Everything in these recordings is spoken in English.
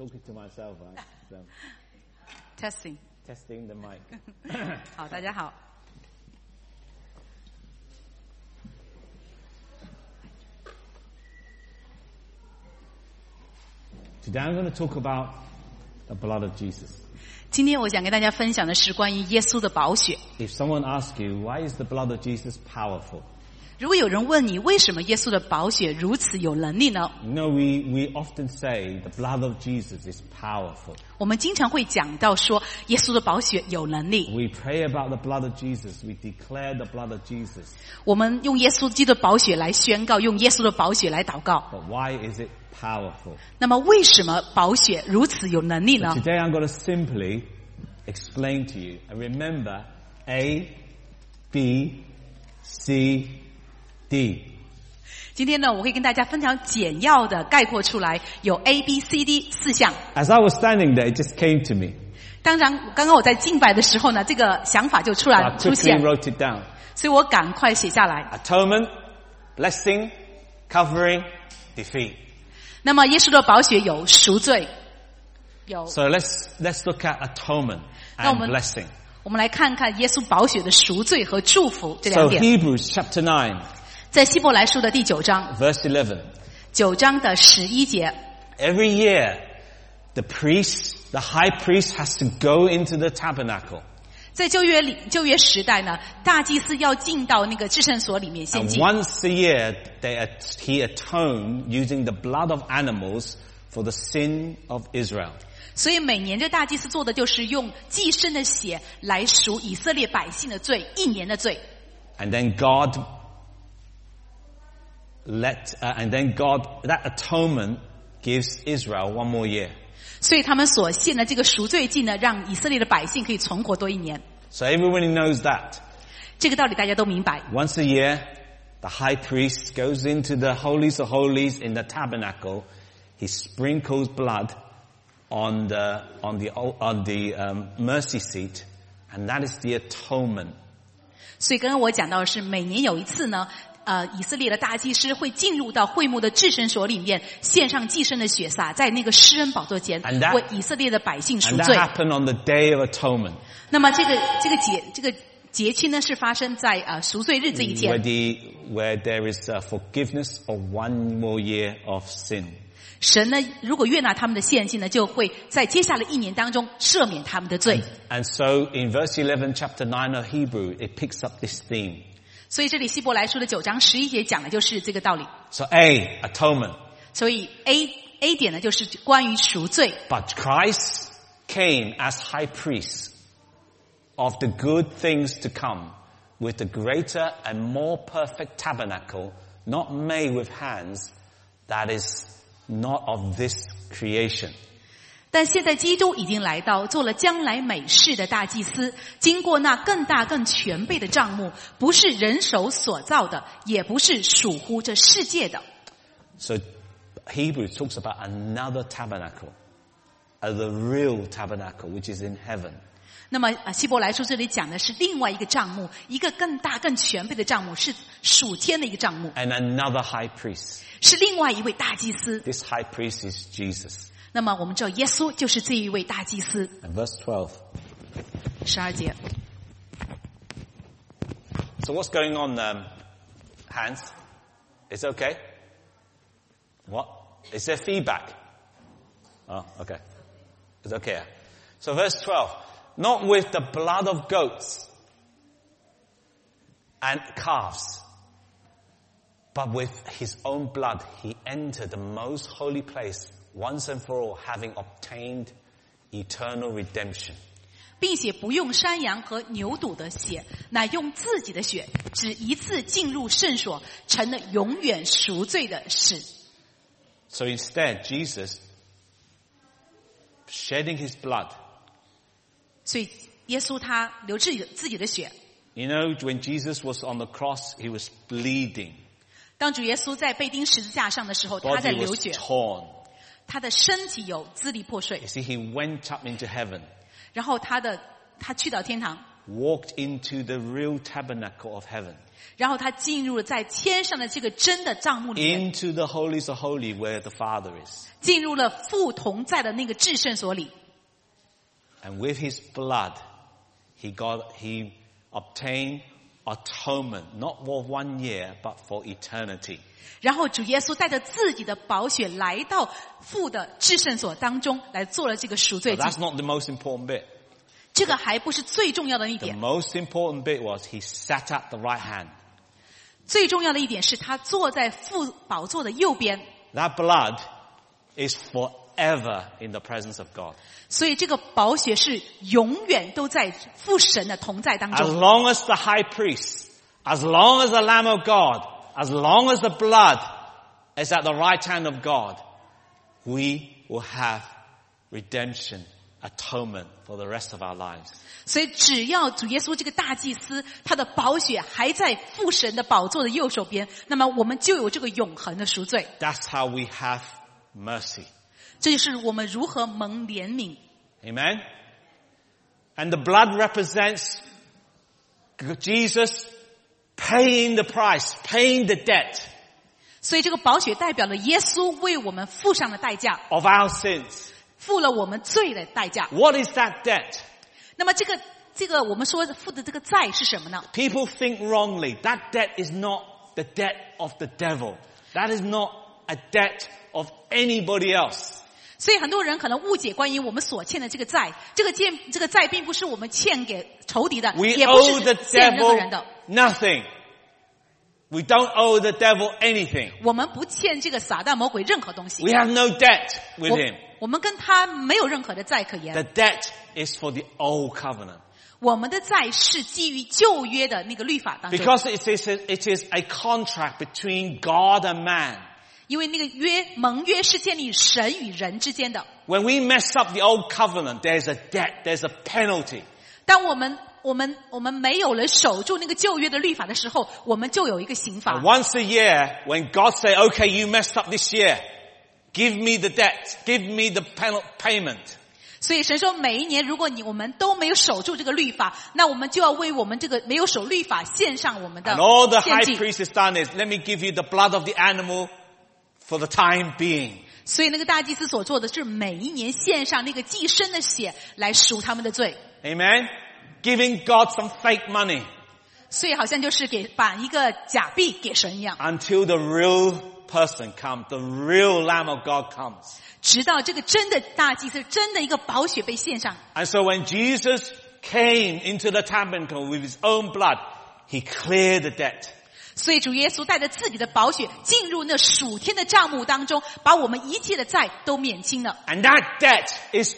talking to myself, right? So, testing the mic. 好，大家好。 Today I'm going to talk about the blood of Jesus. 今天我想跟大家分享的是关于耶稣的宝血。 If someone asks you, why is the blood of Jesus powerful? 如果有人问你为什么耶稣的宝血如此有能力呢？ You know, we often say the blood of Jesus is powerful. 我们经常会讲到说耶稣的宝血有能力。 We pray about the blood of Jesus. We declare the blood of Jesus. 我们用耶稣基督的宝血来宣告，用耶稣的宝血来祷告。 But why is it powerful? 那么为什么宝血如此有能力呢？ Today I'm going to simply explain to you. And remember, A, B, C, D. 今天呢，我会跟大家分享简要的概括出来，有 A、B、C、D 4项。 As I was standing there, it just came to me. 当然，刚刚我在敬拜的时候呢，这个想法就 So I 出 quickly 现， wrote it down. 所以我赶快写下来。 Atonement, blessing, covering, defeat. 那么耶稣的宝血有赎罪，有。 So let's look at atonement 那我 and 们 blessing. 我们来看看耶稣宝血的赎罪和祝福这 So 两点。 Hebrews chapter 9, 在希伯来书的第9章 verse 11. ，9章的11节， Every year, the high priest has to go into the tabernacle. 在旧约时代呢，大祭司要进到那个至圣所里面献 And 祭。 once a year, he atoned using the blood of animals for the sin of Israel. 所以每年这大祭司做的就是用祭牲的血来赎以色列百姓的罪，一年的罪。 And then that atonement gives Israel one more year. 所以他们所献的这个赎罪祭呢，让以色列的百姓可以存活多一年。 So everybody knows that. 这个道理大家都明白。 Once a year, the high priest goes into the holies of holies in the tabernacle. He sprinkles blood on the mercy seat, and that is the atonement. 所以刚刚我讲到的是，每年有一次呢，以色列的大祭司会进入到会幕的至圣所里面，献上祭牲的血洒在那个施恩宝座前，为以色列的百姓赎 And 罪。 that happened on the Day of Atonement, 那么这个节期呢，是发生在赎罪日这一天。 where there is forgiveness of one more year of sin. 神呢，如果悦纳他们的献祭呢，就会在接下来一年当中赦免他们的罪。 And so in verse 11, chapter 9 of Hebrew, it picks up this theme. 所以这里希伯来书的9章11节讲的就是这个道理。 So A, atonement. 所以 A 点呢，就是关于赎罪。 But Christ came as high priest of the good things to come with the greater and more perfect tabernacle, not made with hands, that is not of this creation. 但现在基督已经来到，做了将来美事的大祭司，经过那更大更全备的帐幕，不是人手所造的，也不是属乎这世界的。 So Hebrews talks about another tabernacle, the real tabernacle, which is in heaven. 那么希伯来书这里讲的是另外一个帐幕，一个更大更全备的帐幕，是属天的一个帐幕， And another high priest. 是另外一位大祭司。 This high priest is Jesus. 那么我们知道耶稣就是这一位大祭司。 And verse 12. 12节。 So what's going on, Hans? It's okay? What? Is there feedback? Oh, okay. It's okay. So verse 12. Not with the blood of goats and calves, but with his own blood he entered the most holy place once and for all, having obtained eternal redemption. 并且不用山羊和牛犊的血，乃用自己的血，只一次进入圣所，成了永远赎罪的事。 So instead, Jesus shedding his blood. 所以耶稣他流自己的血。 You know, when Jesus was on the cross, he was bleeding. 当主耶稣在被钉十字架上的时候，他在 Body 流 was 血， torn. 他的身体有支离破碎 You，see, he went up into heaven. 然后他去到天堂。 walked into the real tabernacle of heaven. 然后他进入了在天上的这个真的帐幕里面， Into the holies of holy where the Father is. 进入了父同在的那个至圣所里。 And with his blood, he obtained atonement, not for 1 year, but for eternity. 然后主耶稣带着自己的宝血来到父的至圣所当中，来做了这个赎罪 But 祭。 that's not the most important bit. 这个还不是最重要的一 The 点， most important bit was he sat at the right hand. 最重要的一点是他坐在父宝座的右边， That blood is forever in the presence of God. 所以这个宝血是永远都在父神的同在当 As 中。 long as the high priest, as long as the Lamb of God, as long as the blood is at the right hand of God, we will have redemption, atonement for the rest of our lives. 所以只要主耶稣这个大祭司，他的宝血还在父神的宝座的右手边，那么我们就有这个永恒的赎罪。 That's how we have mercy. 这就是我们如何蒙怜悯。 Amen? And the blood represents Jesus paying the price, paying the debt 所以这个宝血代表了耶稣为我们付上的代价， of our sins. 付了我们罪的代价。 What is that debt? 那么这个我们说付的这个债是什么呢？ People think wrongly. That debt is not the debt of the devil. That is not a debt of anybody else. 所以很多人可能误解关于我们所欠的这个债，这个债并不是我们欠给仇敌的， We 也不 owe 是 the 欠任何人 devil 的。 nothing. We don't owe the devil anything. 我们不欠这个撒旦魔鬼任何东西。 We have no debt with him. 我们跟他没有任何的债可 The 言。 debt is for the old covenant. 我们的债是基于旧约的那个律法当中， Because it is a contract between God and man. 因为那个盟约是建立神与人之间的。 When we mess up the old covenant, there's a debt, there's a penalty. 当我们没有了守住那个旧约的律法的时候，我们就有一个刑罚。 And once a year, when God say, okay, you messed up this year, give me the debt, give me the payment. 所以神说，每一年如果我们都没有守住这个律法，那我们就要为我们这个没有守律法献上我们的 And all the 献 high 祭。 priest has done is, let me give you the blood of the animal for the time being. 所以那个大祭司所做的是每一年献上那个祭牲的血来赎他们的罪。 Amen? Giving God some fake money 所以好像就是把一个假币给神一样， until the real person comes, the real Lamb of God comes. 直到这个真的大祭司真的一个宝血被献上。 And so when Jesus came into the tabernacle with his own blood, he cleared the debt. 所以主耶稣带着自己的宝血进入那属天的帐幕当中，把我们一切的债都免清了。 And that debt is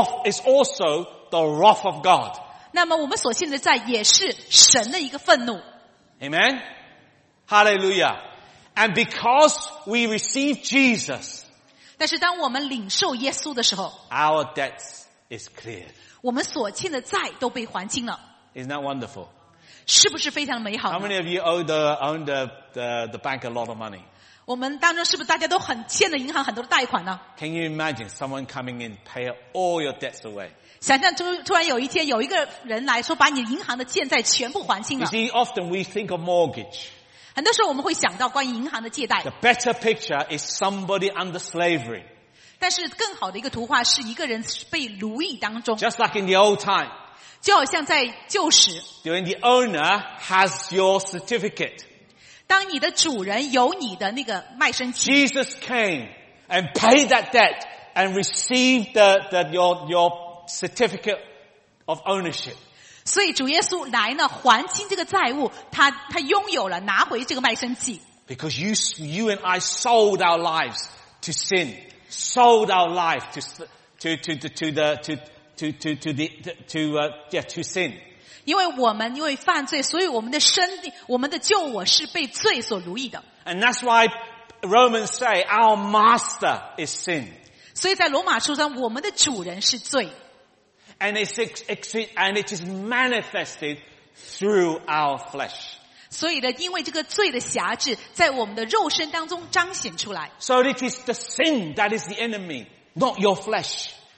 also the wrath of God. 那么我们所欠的债也是神的一个愤怒。 Amen? Hallelujah. And because we receive Jesus, 但是当我们领受耶稣的时候， our debt is cleared. 我们所欠的债都被还清了， Isn't that wonderful? 是不是非常美好 How 呢？ many of you owe the bank a lot of money? 我们当中是不是大家都很欠了银行很多的贷款呢？ Can you imagine someone coming in, pay all your debts away? 想象突然有一天有一个人来说，把你银行的欠债全部还清 You 了。 see, often we think of mortgage. 很多时候我们会想到关于银行的借贷 The，better picture is somebody under slavery. 但是更好的一个图画是一个人被奴役当中， Just like in the old time, 就好像在旧时， when the owner has your certificate. 当你的主人有你的那个卖身契， Jesus came and paid that debt and received your certificate of ownership. 所以主耶稣来呢，还清这个债务，他拥有了，拿回这个卖身契。 Because you and I sold our lives to sin, sold our life to sin. 因为犯罪，所以我们的我们的旧我是被罪所奴役的。 And that's why Romans say our master is sin. 所以在罗马书上，我们的主人是罪， And it is manifested through our flesh. 所以呢，因为这个罪的辖制在我们的肉身当中彰显出来， So it is the sin that is the enemy, not your flesh.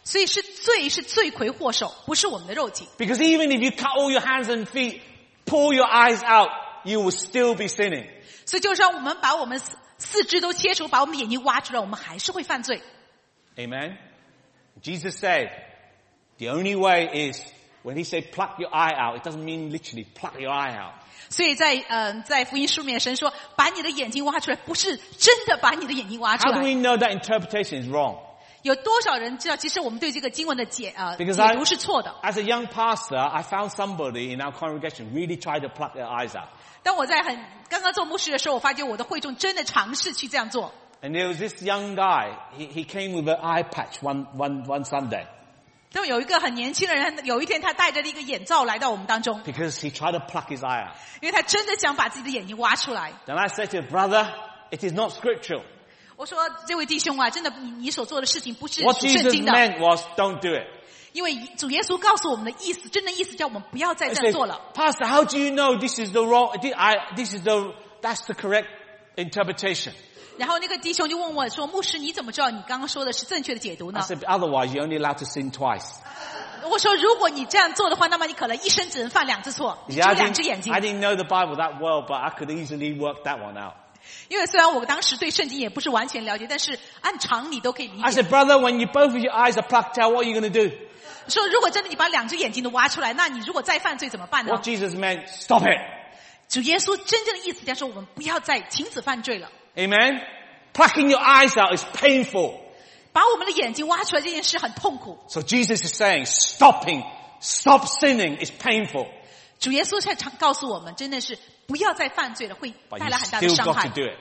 所以罪是罪魁祸首，不是我们的肉体。 Because even if you cut all your hands and feet, pull your eyes out, you will still be sinning. 所以就是让我们把我们四肢都切除，把我们的眼睛挖出来，我们还是会犯罪。 Amen? Jesus said, the only way is, when he said pluck your eye out, it doesn't mean literally pluck your eye out. 所以在福音书里面，神说把你的眼睛挖出来，不是真的把你的眼睛挖出 How do 来。 we know that interpretation is wrong? 有多少人知道，其实我们对这个经文的解 Because 读是错的。 as a young pastor, I found somebody in our congregation really tried to pluck their eyes out. 当我在刚刚做牧师的时候，我发觉我的会众真的尝试去这样做。 And there was this young guy, he came with an eye patch one Sunday. 但有一个很年轻的人，有一天他戴着一个眼罩来到我们当中， Because he tried to pluck his eye out. 因为他真的想把自己的眼睛挖出来。 Then I said to him, brother, it is not scriptural. 我说这位弟兄啊，真的你所做的事情不是 What 属圣 Jesus 经的， meant was, don't do it. 因为主耶稣告诉我们的意思，真的意思叫我们不要再 I 这样 said, 做了。 Pastor, how do you know this is the wrong, that's the correct interpretation? 然后那个弟兄就问我说：“牧师，你怎么知道你刚刚说的是正确的解读 I 呢 said, otherwise you're only allowed to sin twice.？” 我说：“如果你这样做的话，那么你可能一生只能犯2次错，你 See, 只有 I 2只眼睛 didn't know the Bible that well, but I could easily work that one out. 因为虽然我当时对圣经也不是完全了解，但是按常理都可以理 I 解。 said, brother, when both of your eyes are plucked out, what are you going to do? 说如果真的你把2只眼睛都挖出来，那你如果再犯罪怎么办呢 What？” Jesus meant, stop it. 主耶稣真正的意思就是说，我们不要再停止犯罪了。 Amen? Plucking your eyes out is painful. 把我们的眼睛挖出来这件事很痛苦。 So Jesus is saying, stop sinning is painful. 主耶稣在告诉我们，真的是不要再犯罪了，会 But 带 you 来很大的 still 伤 got 害 to。do it.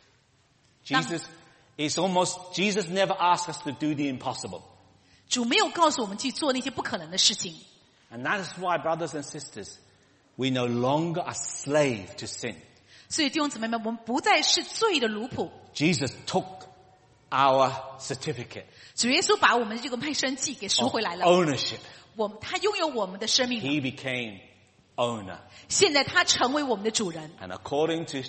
Jesus never asked us to do the impossible. 主没有告诉我们去做那些不可能的事情。 And that is why, brothers and sisters, we no longer are slave to sin. 所以弟兄姊妹们，我们不再是罪的奴仆。 Jesus took our certificate 主耶稣把我们的这个卖身契给赎 of 回来了， ownership. 他拥有我们的生命了， He became owner. 现在他成为我们的主人。 And according to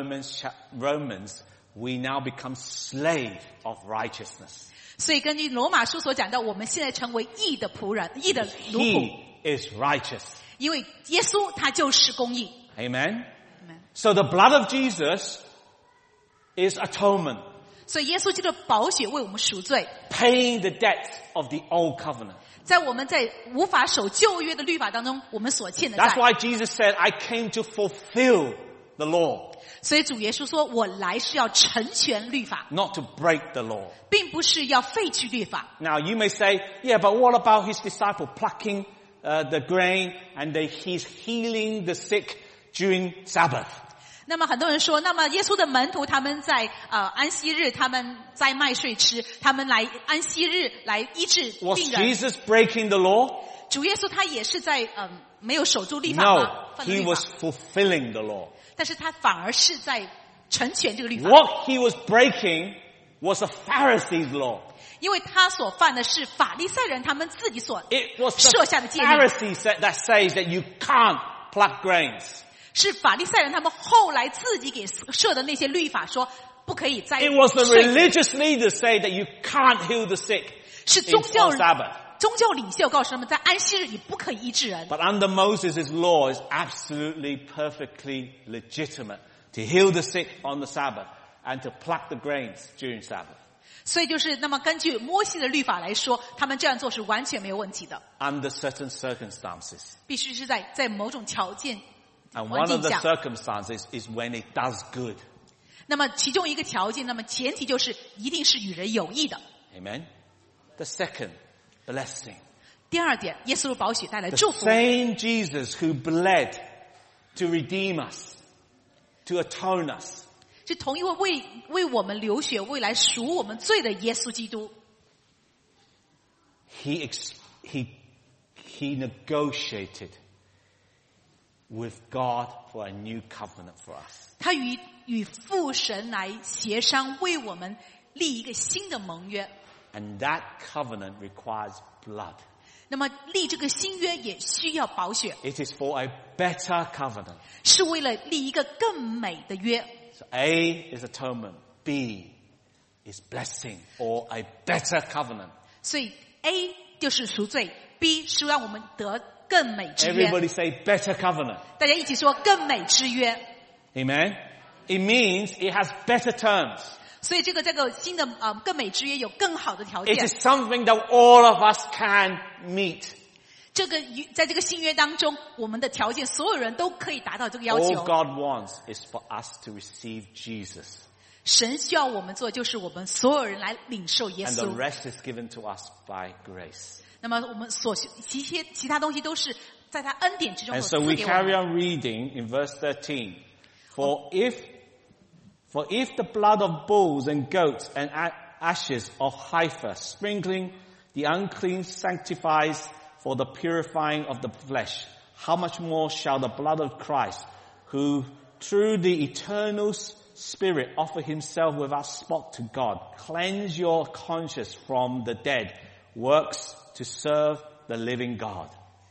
Romans, we now become slave of righteousness. 所以根据罗马书所讲到，我们现在成为义的仆人，义的奴仆， He is righteous. 因为耶稣他就是公义。 Amen? So the blood of Jesus is atonement, 所以耶稣基督的宝血为我们赎罪， paying the debt of the old covenant. 在我们在无法守旧约的律法当中，我们所欠的 That's 债。 why Jesus said, I came to fulfill the law, 所以主耶稣说：“我来是要成全律法， not to break the law. 并不是要废去律法。” Now you may say, yeah, but what about his disciple plucking the grain and he's healing the sick during Sabbath? 那么很多人说，那么耶稣的门徒他们在安息日他们在麦穗吃，他们来安息日来医治 Was 病人。 Jesus breaking the law? 主耶稣他也是在没有守住律法 No, 吗？犯了 he 律 was 法， fulfilling the law. 但是他反而是在成全这个律法， What he was breaking was a Pharisee's law. 因为他所犯的是法利赛人他们自己所 It was 设下的 the 诫命， Pharisees that says that you can't pluck grains. 是法利赛人他们后来自己给设的那些律法，说不可以再 It was the 睡 religious leaders say that you can't heal the sick 是 in 宗教 on Sabbath. 宗教领袖告诉他们，在安息日你不可以医治人。 But under Moses' law, it's absolutely perfectly legitimate to heal the sick on the Sabbath and to pluck the grains during Sabbath. 所以就是那么根据摩西的律法来说，他们这样做是完全没有问题的， Under certain circumstances. 必须是在某种条件 And 环 one 境 of the 下。 circumstances is when it does good. 那么其中一个条件，那么前提就是一定是与人有益的。 Amen? The second, blessing. 第二点，耶稣的宝血带来 The 祝福。 same Jesus who bled to redeem us, to atone us, 是同一位为我们流血、为来赎我们罪的耶稣基督， he negotiated with God for a new covenant for us. 他与父神来协商，为我们立一个新的盟约。 And that covenant requires blood. 那么立这个新约也需要宝血， It is for a better covenant. 是为了立一个更美的约。 So A is atonement. B is blessing or a better covenant. 所以 A 就是赎罪 ，B 是让我们得更美之约。 Everybody say better covenant. 大家一起说更美之约。 Amen? It means it has better terms. 所以这个新的更美之约有更好的条 It 件。 is something that all of us can meet. 在这个新约当中，我们的条件所有人都可以达到这个要 All 求。 God wants is for us to receive Jesus. 神需要我们做，就是我们所有人来领受耶 And the 稣。 rest is given to us by grace. 那么我们其他东西都是在他恩典之中 And 所 so 赐 we 给我 carry 们。 on reading in verse 13. For if the blood of bulls and goats and ashes of heifer sprinkling the unclean sanctifies for the purifying of the flesh, how much more shall the blood of Christ, who through the eternal Spirit offer himself without spot to God, cleanse your conscience from the dead works to serve the living God.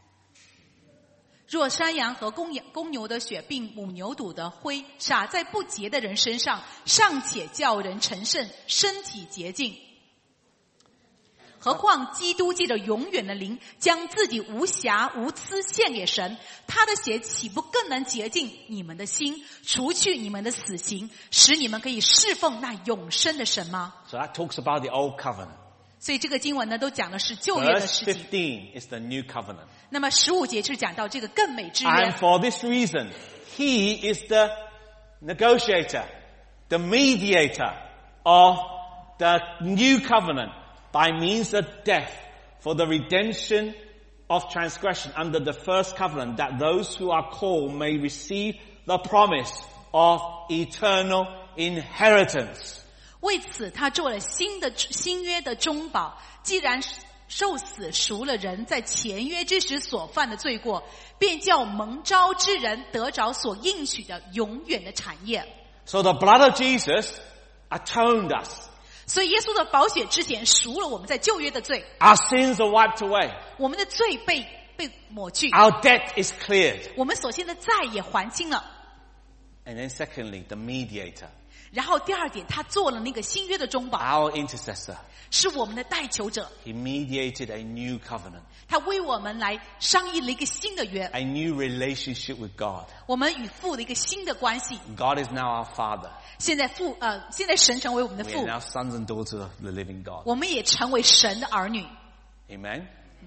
若山羊和公牛的血并母牛犊的灰洒在不洁的人身上，尚且叫人成圣，身体洁净，何况基督借着永远的灵，将自己无瑕无疵献给神，他的血岂不更能洁净你们的心，除去你们的死刑，使你们可以侍奉那永生的神吗？ So that talks about the old covenant. 所以这个经文呢，都讲的是旧约的 Verse 事情。 15 is the new covenant. 那么15节是讲到这个更美之约 And，for this reason, he is the negotiator, the mediator of the new covenant by means of death for the redemption of transgression under the first covenant, that those who are called may receive the promise of eternal inheritance. 为此他做了新约的中保，既然受死赎了人在前约之时所犯的罪过，便叫蒙召之人得着所应许的永远的产业。 So the blood of Jesus atoned us. 所以耶稣的宝血之前赎了我们在旧约的罪， Our sins are wiped away. 我们的罪被抹去， Our debt is cleared. 我们所欠的债也还清了。 And then secondly, the mediator, 然后第二点，他做了那个新约的中保， our intercessor. 是我们的代求者， He mediated a new covenant, 他为我们来商议了一个新的约， a new relationship with God. 我们与父的一个新的关系。 God is now our Father. 现在神成为我们的 We 父 are，now sons and daughters of the living God. 我们也成为神的儿女。 Amen?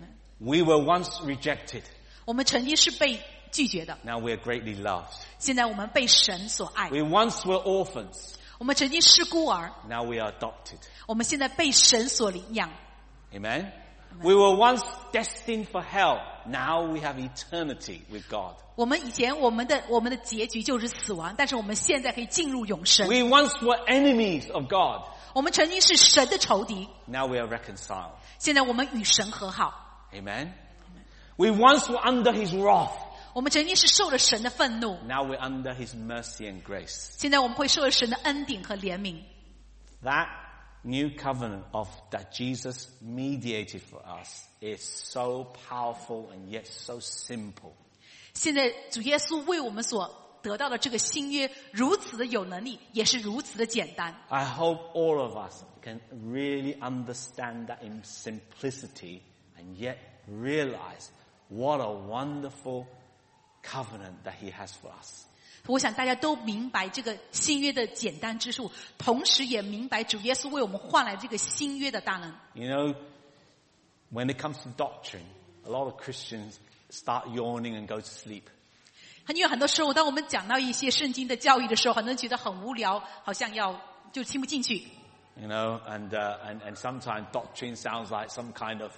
We were once rejected. 我们曾经是被拒绝的， Now we are greatly loved. 现在我们被神所爱。 We once were orphans. 我们曾经是孤儿， Now we are adopted. 我们现在被神所领养。 Amen? We were once destined for hell. Now we have eternity with God. 我们以前我们的结局就是死亡，但是我们现在可以进入永生。 We once were enemies of God. 我们曾经是神的仇敌， Now we are reconciled. 现在我们与神和好。 Amen? We once were under his wrath. 我们曾经是受了神的愤怒， Now we're under his mercy and grace. 现在我们会受了神的恩典和怜悯。 That new covenant that Jesus mediated for us is so powerful and yet so simple. 现在主耶稣为我们所得到的这个新约，如此的有能力，也是如此的简单。 I hope all of us can really understand that in simplicity and yet realize what a wonderful covenant that he has for us. 我想大家都明白这个新约的简单之处，同时也明白主耶稣为我们换来这个新约的大能。 You know, when it comes to doctrine, a lot of Christians start yawning and go to sleep. 因为很多时候，当我们讲到一些圣经的教义的时候，很多人觉得很无聊，好像就听不进去。 You know, and sometimes doctrine sounds like some kind of,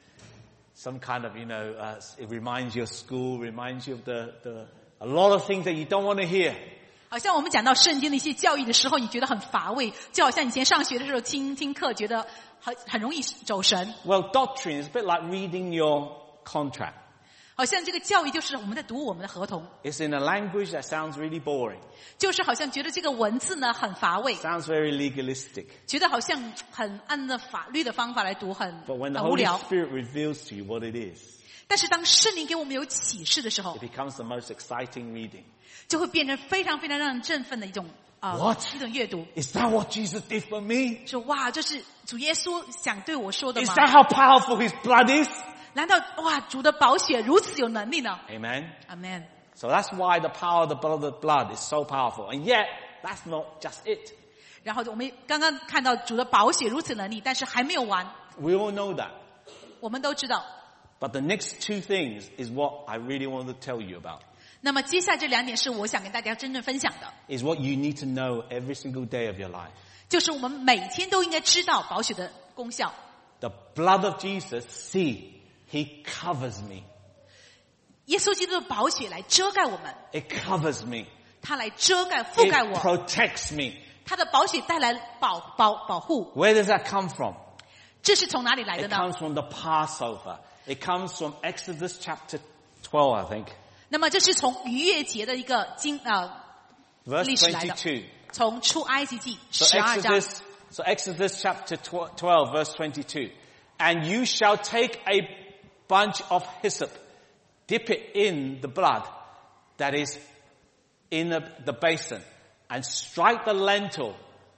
it reminds you of school, reminds you of a lot of things that you don't want to hear. 好像我们讲到圣经的一些教义的时候，你觉得很乏味，就好像以前上学的时候听课，觉得很容易走神。 Well, doctrine is a bit like reading your contract. 好像这个教义就是我们在读我们的合同， It's in a language that sounds really boring, 就是好像觉得这个文字呢很乏味， sounds very legalistic. 觉得好像很按照法律的方法来读，很 But when the 无 Holy 聊。 Spirit reveals to you what it is, 但是当圣灵给我们有启示的时候 it，becomes the most exciting reading. 就会变成非常非常让人振奋的一种 What? 一种阅读， Is that what Jesus did for me? 说哇，这是主耶稣想对我说的 Is 吗？ that how powerful his blood is? 难道哇，主的宝血如此有能力呢 Amen. ？Amen。 So that's why the power of the blood is so powerful. And yet, that's not just it. 然后我们刚刚看到主的宝血如此能力，但是还没有完， We all know that. 我们都知道。 But the next two things is what I really want to tell you about. 那么接下来这2点是我想跟大家真正分享的， Is what you need to know every single day of your life. 就是我们每天都应该知道宝血的功效。 The blood of Jesus, see, he covers me. 耶稣基督的宝血来遮盖我们， It covers me. 他来遮盖覆盖 It 我， protects me. 他的宝血带来保护。 Where does that come from? 这是从哪里来的 It 呢？ comes from the Passover. It comes from Exodus chapter 12, I think. 那么这是从逾越节的一个 Verse 历史来的， 22. 从出埃及记 So 12章。 Exodus chapter 12, verse 22. And you shall take a bunch of hyssop, dip it in the blood that is in the basin, and strike the lintel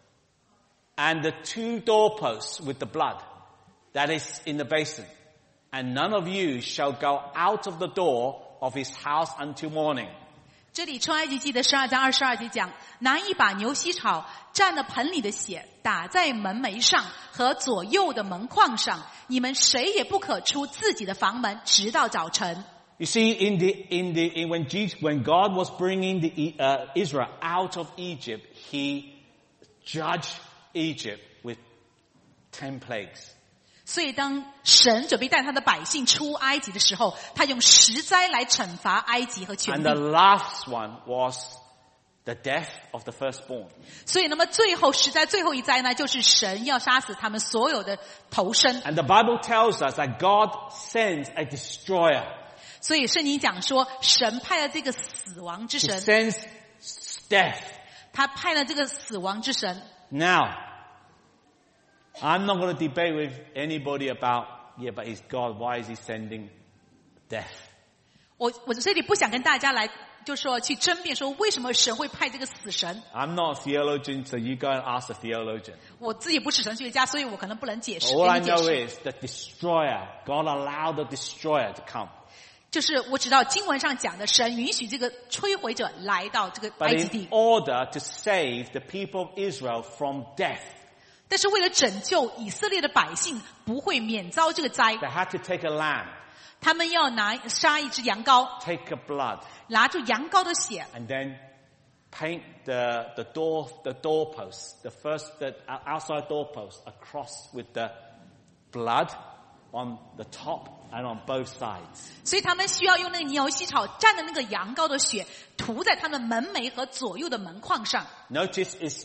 and the 2 doorposts with the blood that is in the basin. And none of you shall go out of the door of his house until morning. 这里出埃及记的12章22节讲，拿一把牛膝草蘸了盆里的血，打在门楣上和左右的门框上，你们谁也不可出自己的房门，直到早晨。 You see, when God was bringing Israel out of Egypt, he judged Egypt with 10 plagues. 所以当神准备带他的百姓出埃及的时候，他用10灾来惩罚埃及和全 And 地。 the last one was the death of the firstborn. 所以那么最后10灾最后一灾呢，就是神要杀死他们所有的头生。 And the Bible tells us that God sends a destroyer. 所以圣经讲说，神派了这个死亡之 He 神， sends death. 他派了这个死亡之神。 Now, I'm not going to debate with anybody about, yeah, but he's God. Why is he sending death? 我这里不想跟大家来，就说去争辩说为什么神会派这个死神。 I'm not a theologian, so you go and ask a theologian. 我自己不是神学家，所以我可能不能解释。 All 给 I 你解 know 释， is the destroyer, God allowed the destroyer to come. 就是我知道经文上讲的，神允许这个摧毁者来到这个埃 But 及 in 地， order to save the people of Israel from death, 但是为了拯救以色列的百姓不会免遭这个灾， they had to take a lamb, 他们要杀一只羊羔， take a blood, 拿住羊羔的血， and then paint the doorposts, the outside doorposts across with the blood on the top and on both sides. 所以他们需要用那个牛膝草蘸的那个羊羔的血涂在他们门楣和左右的门框上。 Notice it's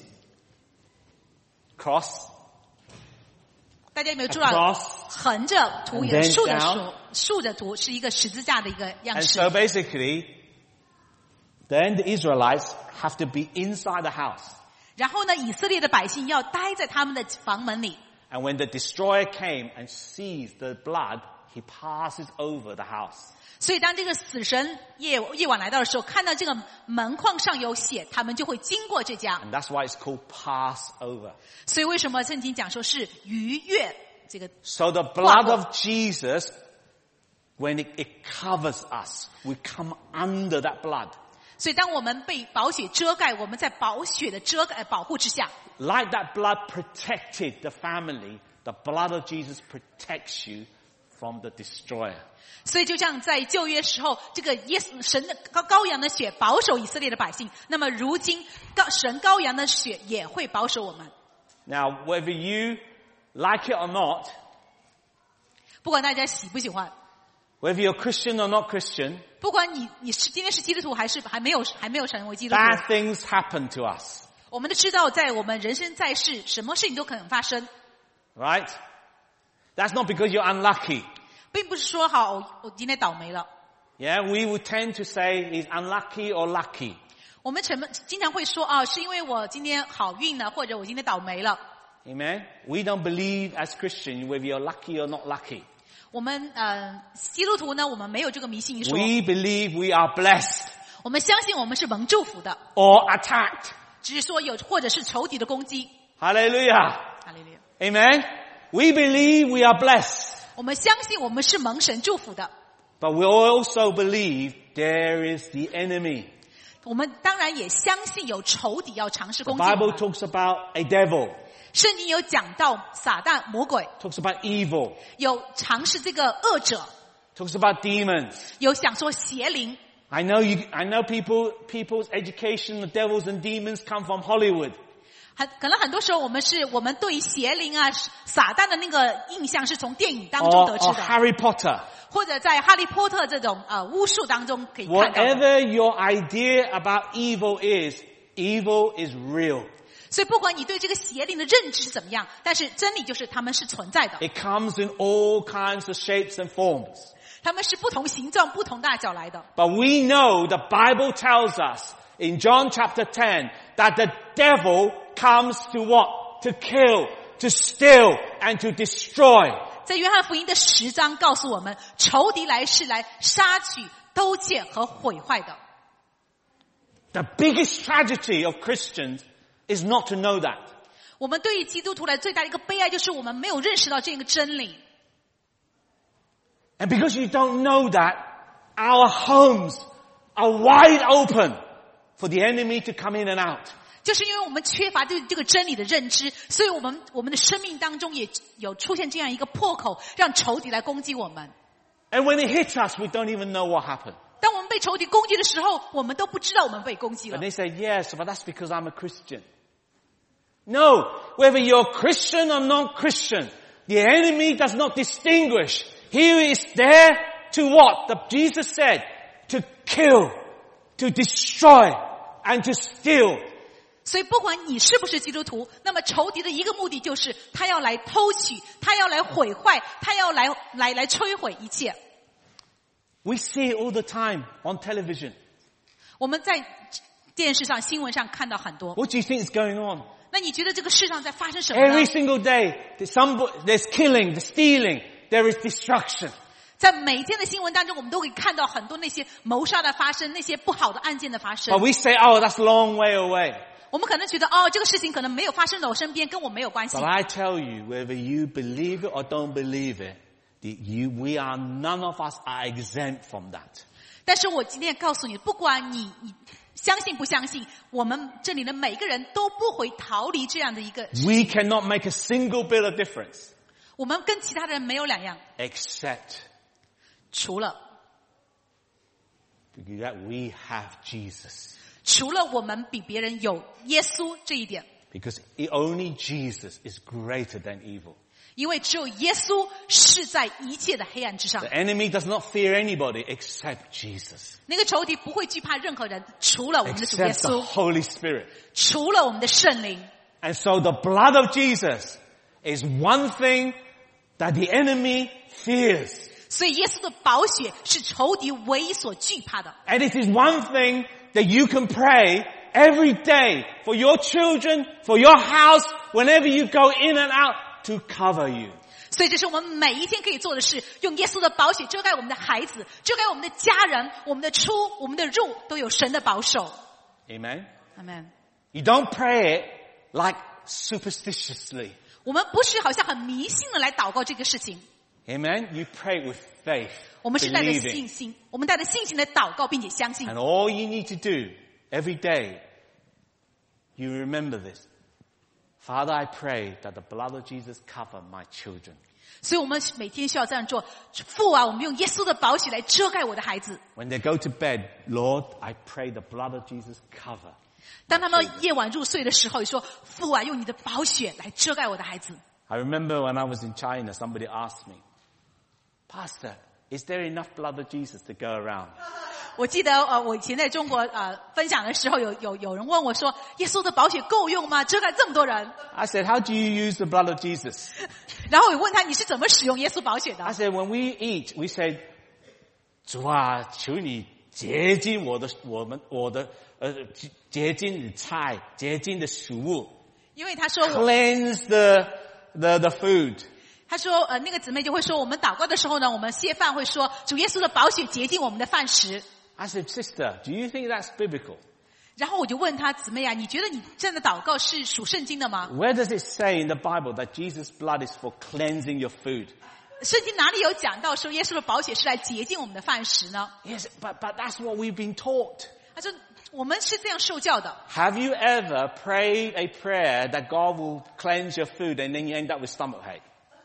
cross, 大家有没有注意到 across, 横着涂 and 也 then 竖着 down 竖着涂是一个十字架的一个样 and 式。 so basically, then the Israelites have to be inside the house. 然后呢，以色列的百姓要待在他们的房门里。 And when the destroyer came and sees the blood, he passes over the house. 所以当这个死神夜晚来到的时候，看到这个门框上有血，他们就会经过这家。 And that's why it's called Passover. 所以为什么圣经讲说是逾越这个？ So the blood of Jesus, when it covers us, we come under that blood. 所以当我们被宝血遮盖，我们在宝血的保护之下， Like that blood protected the family, the blood of Jesus protects you from the destroyer. 所以就像在旧约时候，这个神的羔羊的血保守以色列的百姓，那么如今神羔羊的血也会保守我们。 Now, whether you like it or not, 不管大家喜不喜欢， whether you're Christian or not Christian, 不管你是今天是基督徒还是还没有成为基督徒， bad things happen to us. 我们都知道，在我们人生在世，什么事情都可能发生， Right? That's not because you're unlucky. 并不是说好我今天倒霉了。 Yeah, we would tend to say he's unlucky or lucky. 我们经常会说啊，是因为我今天好运了，或者我今天倒霉了。 Amen? We don't believe as Christians whether you're lucky or not lucky. 我们基督徒呢，我们没有这个迷信说， We believe we are blessed 我们相信我们是蒙祝福的， or attacked. 只是说有或者是仇敌的攻击。 Hallelujah. 哈利路亚。 Amen. We believe we are blessed. 我们相信我们是蒙神祝福的， But we also believe there is the enemy. 我们当然也相信有仇敌要尝试 The 攻击我 Bible 们。 talks about a devil, 圣经有讲到撒旦魔鬼， talks about evil, 有尝试这个恶者， talks about demons. 有想说邪灵。 I know people's education, the devils and demons come from Hollywood. 可能很多时候我们对于邪灵啊、撒旦的那个印象是从电影当中得知 Or 的， Harry Potter. 或者在哈利波特这种巫术当中可以看到的。 Whatever your idea about evil is real. 所以不管你对这个邪灵的认知是怎么样，但是真理就是他们是存在的， It comes in all kinds of shapes and forms. 他们是不同形状、不同大小来的。 But we know the Bible tells us in John chapter 10 that the devil comes to what? To kill, to steal, and to destroy. 在约翰福音的10章告诉我们，仇敌来是来杀取、偷窃和毁坏的。 The biggest tragedy of Christians is not to know that. 我们对于基督徒来最大的一个悲哀就是我们没有认识到这个真理。 And because you don't know that, our homes are wide open for the enemy to come in and out. 就是因为我们缺乏对这个真理的认知，所以我们的生命当中也有出现这样一个破口，让仇敌来攻击我们。 And when it hits us, we don't even know what happened. 当我们被仇敌攻击的时候，我们都不知道我们被攻击了 And。they say, yes, but that's because I'm a Christian. No, whether you're Christian or non-Christian, the enemy does not distinguish. He is there to what? Jesus said, to kill, to destroy, and to steal. 所以不管你是不是基督徒，那么仇敌的一个目的就是他要来偷取，他要来毁坏，他要来摧毁一切。 We see it all the time on television. 我们在电视上、新闻上看到很多。 What do you think is going on? 那你觉得这个世上在发生什么呢 Every？ single day, there's killing, there's stealing, there is destruction. 在每一天的新闻当中，我们都可以看到很多那些谋杀的发生，那些不好的案件的发生 But。we say, oh, that's a long way away. 我们可能觉得这个事情可能没有发生在我身边，跟我没有关系 But。I tell you, whether you believe it or don't believe it, none of us are exempt from that. 但是我今天告诉你，不管你相信不相信，我们这里的每个人都不会逃离这样的一个。 We cannot make a single bit of difference 我们跟其他人没有两样， except 除了 that we have Jesus. 我们比别人有耶稣这一点， Because only Jesus is greater than evil. 因为只有耶稣是在一切的黑暗之上 The。enemy does not fear anybody except Jesus. 那个仇敌不会惧怕任何人，除了我们的主耶 Except the 稣， Holy Spirit. 除了我们的圣灵。 And so the blood of Jesus is one thing that the enemy fears. 所以耶稣的宝血是仇敌唯一所惧怕的。 And it is one thing that you can pray every day for your children, for your house, whenever you go in and out, to cover you. 所以这是我们每一天可以做的事，用耶稣的宝血遮盖我们的孩子，遮盖我们的家人，我们的出，我们的入，都有神的保守。 Amen? Amen。 You don't pray it like superstitiously. 我们不是好像很迷信的来祷告这个事情， Amen? You pray with faith, 我们是带着 believing. 信心，我们带着信心来祷告，并且相信。 And all you need to do every day, you remember this. Father, I pray that the blood of Jesus cover my children. 所以我们每天需要这样做。父啊，我们用耶稣的宝血来遮盖我的孩子。 When they go to bed, Lord, I pray the blood of Jesus cover. 当他们夜晚入睡的时候，也说父啊，用你的宝血来遮盖我的孩子。 I remember when I was in China, somebody asked me, Pastor, is there enough blood of Jesus to go around? 我记得我以前在中国分享的时候，有人问我说，耶稣的宝血够用吗？遮盖这么多人。 I said, how do you use the blood of Jesus? 然后我问他，你是怎么使用耶稣宝血的 I？ said, when we eat, we said, 主啊，求你洁净我的洁净的菜，洁净的食物。 因为他说 Cleanse the food. 他说那个姊妹就会说，我们祷告的时候呢，我们谢饭会说，主耶稣的宝血洁净我们的饭食。 I said, sister, do you think that's biblical? 然后我就问他姊妹啊，你觉得你这样的祷告是属圣经的吗？ Where does it say in the Bible that Jesus' blood is for cleansing your food? 圣经哪里有讲到说耶稣的宝血是来洁净我们的饭食呢？ Yes, but that's what we've been taught. 他说我们是这样受教的。 Have you ever prayed a prayer that God will cleanse your food and then you end up with stomachache?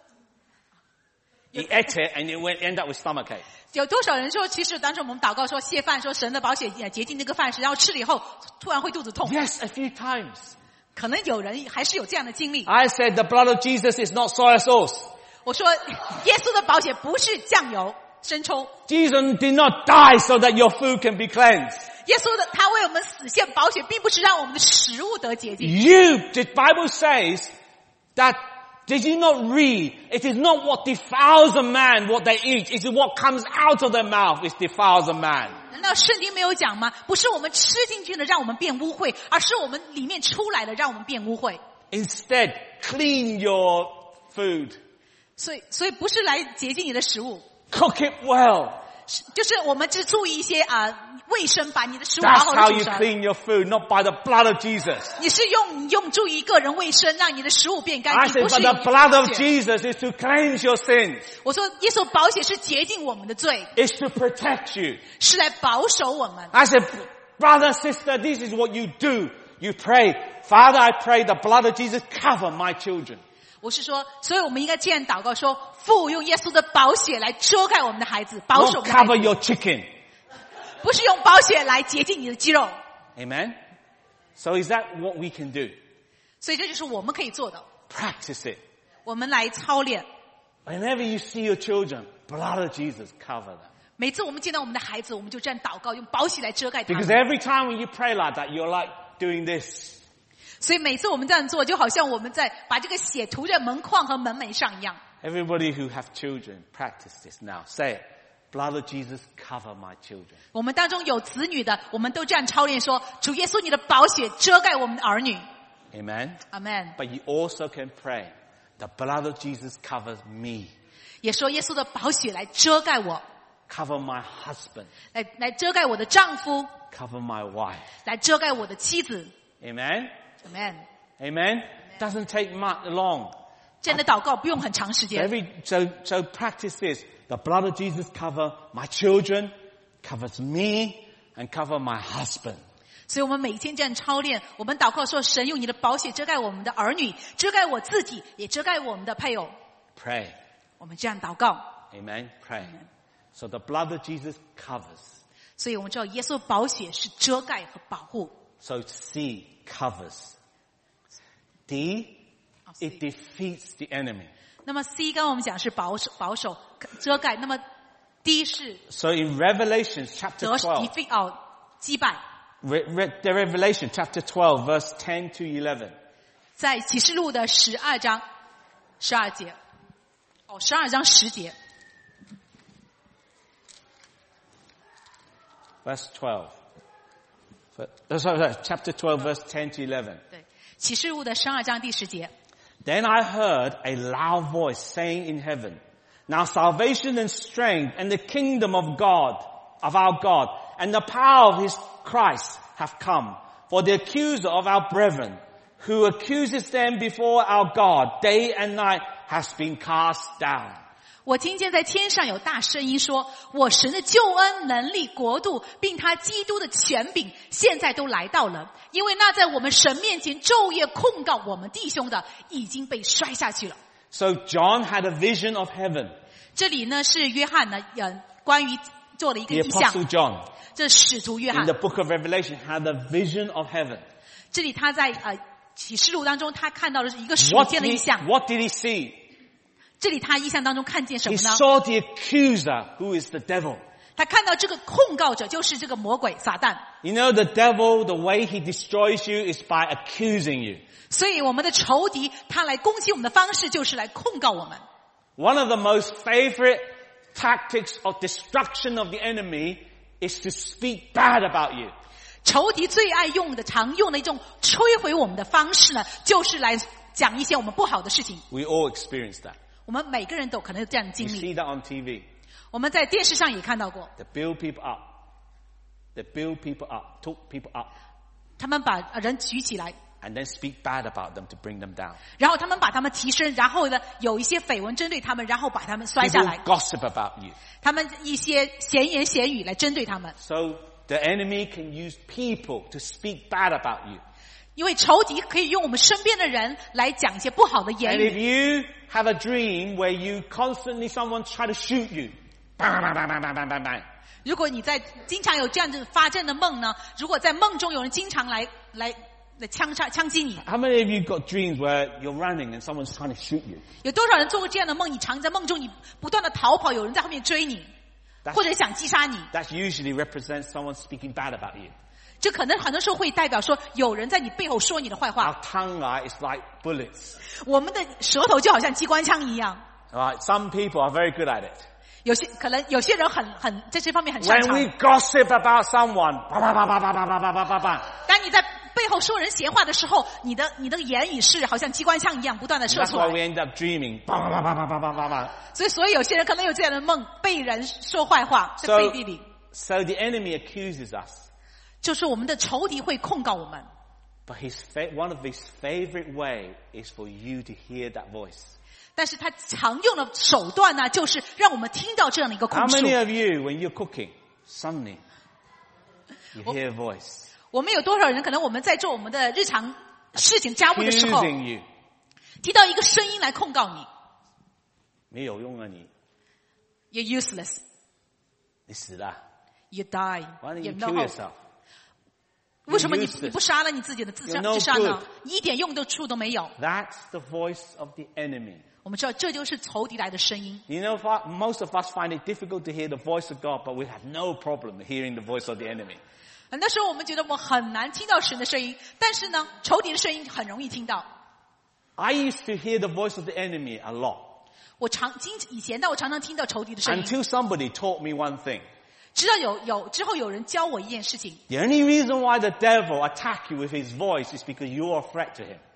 You ate it and you end up with stomachache. 有多少人说，其实当时我们祷告说谢饭，说神的宝血洁净那个饭食，然后吃了以后突然会肚子痛。 Yes, a few times. 可能有人还是有这样的经历。 I said the blood of Jesus is not soy sauce. 我说耶稣的宝血不是酱油、生抽。 Jesus did not die so that your food can be cleansed. 耶稣的他为我们死献宝血，并不是让我们的食物得洁净。 The Bible says that, did you not read? It is not what defiles a man what they eat. It is what comes out of their mouth which defiles a man. 难道圣经没有讲吗？不是我们吃进去的让我们变污秽，而是我们里面出来的让我们变污秽。 Instead, clean your food. 所以不是来洁净你的食物， Cook it well. 就是我们只注意一些卫生，把你的食物好 That's 好 how 的 you 煮熟。 clean your food, not by the blood of Jesus. 你是用注意个人卫生，让你的食物变干 I 净， said, 不是 but 用 the blood of 宝血。 Jesus is to cleanse your sins. 我说耶稣宝血是洁净我们的罪， It's to protect you. 是来保守我们。 I said, brother, sister, this is what you do. You pray, Father, I pray the blood of Jesus cover my children. 我是说，所以我们应该这样祷告说：父用耶稣的宝血来遮盖我们的孩子，保守我 Not 们的孩 cover 子， your chicken. 不是用宝血来洁净你的肌肉。 Amen? So is that what we can do? 所以这就是我们可以做的， Practice it. 我们来操练。 Whenever you see your children, blood of Jesus cover them. 每次我们见到我们的孩子，我们就这样祷告，用宝血来遮盖他 Because 们。 every time when you pray like that, you're like doing this. 所以每次我们这样做，就好像我们在把这个血涂在门框和门楣上一样。 Everybody who have children, practice this now. Say it. Blood of Jesus cover my children. 我们当中有子女的，我们都这样操练说：主耶稣，你的宝血遮盖我们的儿女。 Amen? Amen。 But you also can pray, the blood of Jesus covers me. 也说耶稣的宝血来遮盖我， Cover my husband. 来遮盖我的丈夫， Cover my wife. 来遮盖我的妻子。 Amen? Amen。 Amen? Doesn't take much long. 这样的祷告不用很长时间。 So practice this. The blood of Jesus cover my children, covers me, and cover my husband. 所以我们每天这样操练，我们祷告说：神用你的宝血遮盖我们的儿女，遮盖我自己，也遮盖我们的配偶。 Pray. 我们这样祷告， Amen? Pray. So the blood of Jesus covers. 所以我们知道耶稣的宝血是遮盖和保护。 So C covers. D, it defeats the enemy. 那么 C 刚刚我们讲是保守遮盖，那么 D 是 So in Revelation chapter 得 12, defeat 击败。 the Revelation chapter 12 verse 10 to 11. 在启示录的12章12节，12章10节。 Verse 12. Sorry, chapter 12 verse 10 to 11. 对，启示录的12章第10节。 Then I heard a loud voice saying in heaven, now salvation and strength and the kingdom of God, of our God, and the power of his Christ have come. For the accuser of our brethren, who accuses them before our God day and night, has been cast down. 我听见在天上有大声音说：我神的救恩、能力、国度，并他基督的权柄，现在都来到了。因为那在我们神面前昼夜控告我们弟兄的，已经被摔下去了。 So John had a vision of heaven. 这里呢是约翰呢，关于做了一个 The 意象。 apostle John, 这使徒约 in 翰 the，book of Revelation, had a vision of heaven. 这里他在启示录当中，他看到的是一个属 What 天 did 的意 he, 象。 what did he see? 这里他意象当中看见什 He 么呢？ saw the accuser, who is the devil. 他看到这个控告者就是这个魔鬼撒旦。 You know, the devil, the way he destroys you is by accusing you. 所以我们的仇敌他来攻击我们的方式就是来控告我们。 One of the most favorite tactics of destruction of the enemy is to speak bad about you. 仇敌最爱用的、常用的一种摧毁我们的方式呢，就是来讲一些我们不好的事情。 We all experience that. 我们每个人都可能有这样的 You 经历， see that on TV. 我们在电视上也看到过。 They build people up. They build people up, talk people up. 他们把人举起来， and then speak bad about them to bring them down. 然后他们把他们提升，然后呢有一些绯闻针对他们，然后把他们摔下 People 来。 gossip about you. 他们一些闲言闲语来针对他们， So the enemy can use people to speak bad about you. 因为仇敌可以用我们身边的人来讲一些不好的 And 言 if 语。 you have a dream where you constantly someone try to shoot you, bang, bang, bang, bang, bang, bang, bang, bang. 如果你在经常有这样子发这样的梦呢，如果在梦中有人经常来枪击你， How many of you got dreams where you're running and someone's trying to shoot you? 有多少人做过这样的梦？你常在梦中你不断的逃跑，有人在后面追你，或者想击杀你。 That usually represents someone speaking bad about you. 这可能很多时候会代表说有人在你背后说你的坏 Our 话。 tongue is like bullets. 我们的舌头就好像机关枪一样。 Right? Some people are very good at it. 可能有些人很在这方面很擅 When 长。 we gossip about someone, bah, bah, bah, bah, bah, bah, bah, bah, bah, bah, 当你在背后说人闲话的时候，你的言语是好像机关枪一样不断的射 that's 出 why 来。 we end up dreaming. Bah, bah, bah, bah, bah, bah, bah, bah. 所以有些人可能有这样的梦，被人说坏话，在 So, 背地里， so the enemy accuses us. 就是我们的仇敌会控告我们。 But one of his favorite way is for you to hear that voice. 但是他常用的手段呢，就是让我们听到这样的一个 How 控诉。 many of you, when you're cooking, suddenly you hear a voice 我们有多少人可能我们在做我们的日常事情家务的时候， accusing you? 提到一个声音来控告你， 没有用啊你， ，You're useless, 你死了。 you die, Why don't you you no kill hope. yourself? 为什么 useless. 你不杀了你自己的自 You're no 杀呢 good.？ 你一点用的处都没有。 That's the voice of the enemy. 我们知道这就是仇敌来的声音。 You know, most of us find it difficult to hear the voice of God, but we have no problem hearing the voice of the enemy. 很多时候我们觉得我们很难听到神的声音，但是呢，仇敌的声音很容易听到。 I used to hear the voice of the enemy a lot 以前我常常听到仇敌的声音， until somebody taught me one thing. 直到之后有人教我一件事情。 The only reason why the devil attack you with his voice is because you are a threat to him.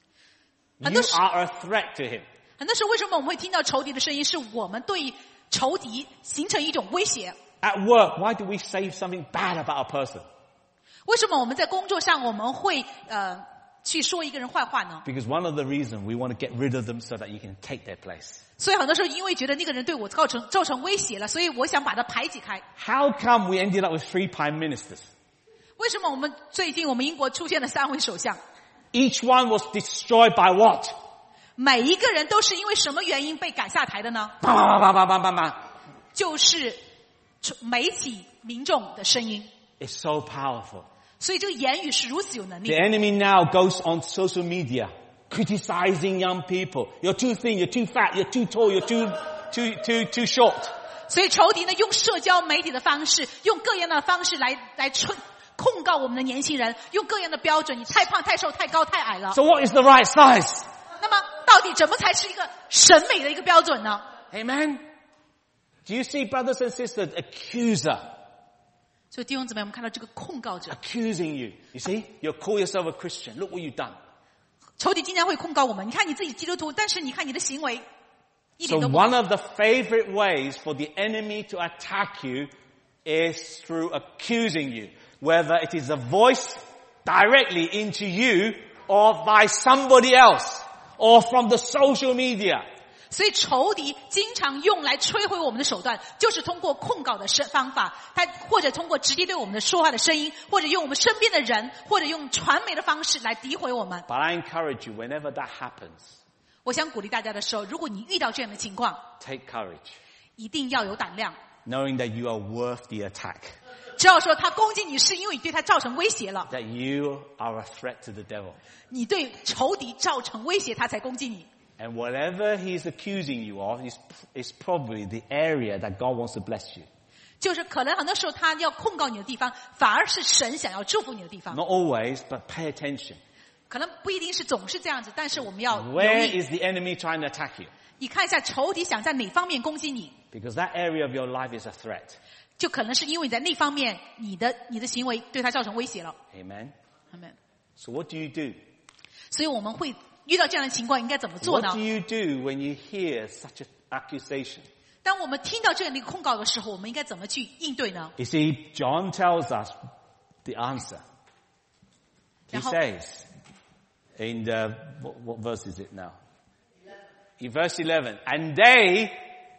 You are a threat to him. 很多时候为什么我们会听到仇敌的声音，是我们对仇敌形成一种威胁。 At work, why do we say something bad about a person? 为什么我们在工作上我们会去说一个人坏话呢？ Because one of the reasons we want to get rid of them so that you can take their place. 所以很多时候因为觉得那个人对我造成威胁了，所以我想把他排挤开。 How come we ended up with 3 prime ministers? 为什么最近我们英国出现了3位首相？ Each one was destroyed by what? 每一个人都是因为什么原因被赶下台的呢？ Bah, bah, bah, bah, bah, bah. 就是媒体民众的声音。 It's so powerful. 所以这个言语是如此有能力 The。enemy now goes on social media, criticizing young people. You're too thin, you're too fat, you're too tall, you're too short. 所以仇敌呢，用社交媒体的方式，用各样的方式来控告我们的年轻人，用各样的标准，你太胖、太瘦、太高、太矮了。 So what is the right size? 那么，到底怎么才是一个审美的一个标准呢？ Amen? Do you see, brothers and sisters, accuser 所以弟兄姊妹，我们看到这个控告者， accusing you? You see? You call yourself a Christian. Look what you've done. 仇敌经常会控告我们。你看你自己基督徒，但是你看你的行为一 So 点都不好。 one of the favorite ways for the enemy to attack you is through accusing you. Whether it is a voice directly into you or by somebody else or from the social media. 所以仇敌经常用来摧毁我们的手段，就是通过控告的方法，他或者通过直接对我们的说话的声音，或者用我们身边的人，或者用传媒的方式来诋毁我们。 But I encourage you, whenever that happens, 我想鼓励大家的时候，如果你遇到这样的情况， take courage, 一定要有胆量， knowing that you are worth the attack, 只要说他攻击你是因为你对他造成威胁了， that you are a threat to the devil. 你对仇敌造成威胁，他才攻击你。 And whatever he's accusing you of is probably the area that God wants to bless you. 就是可能很多时候他要控告你的地方，反而是神想要祝福你的地方。 Not always, but pay attention. 可能不一定是总是这样子，但是我们要留 Where 意。 is the enemy trying to attack you? 你看一下仇敌想在哪方面攻击你， Because that area of your life is a threat. 就可能是因为你在那方面你的行为对他造成威胁了。 Amen? Amen. So what do you do? 所以我们会遇到这样的情况应该怎么做 What 呢 do？you do when you hear such an accusation? 当我们听到这样的一个控告的时候，我们应该怎么去应对呢？ You see, John tells us the answer. He says, in the, what verse is it now? 11. In verse 11, and they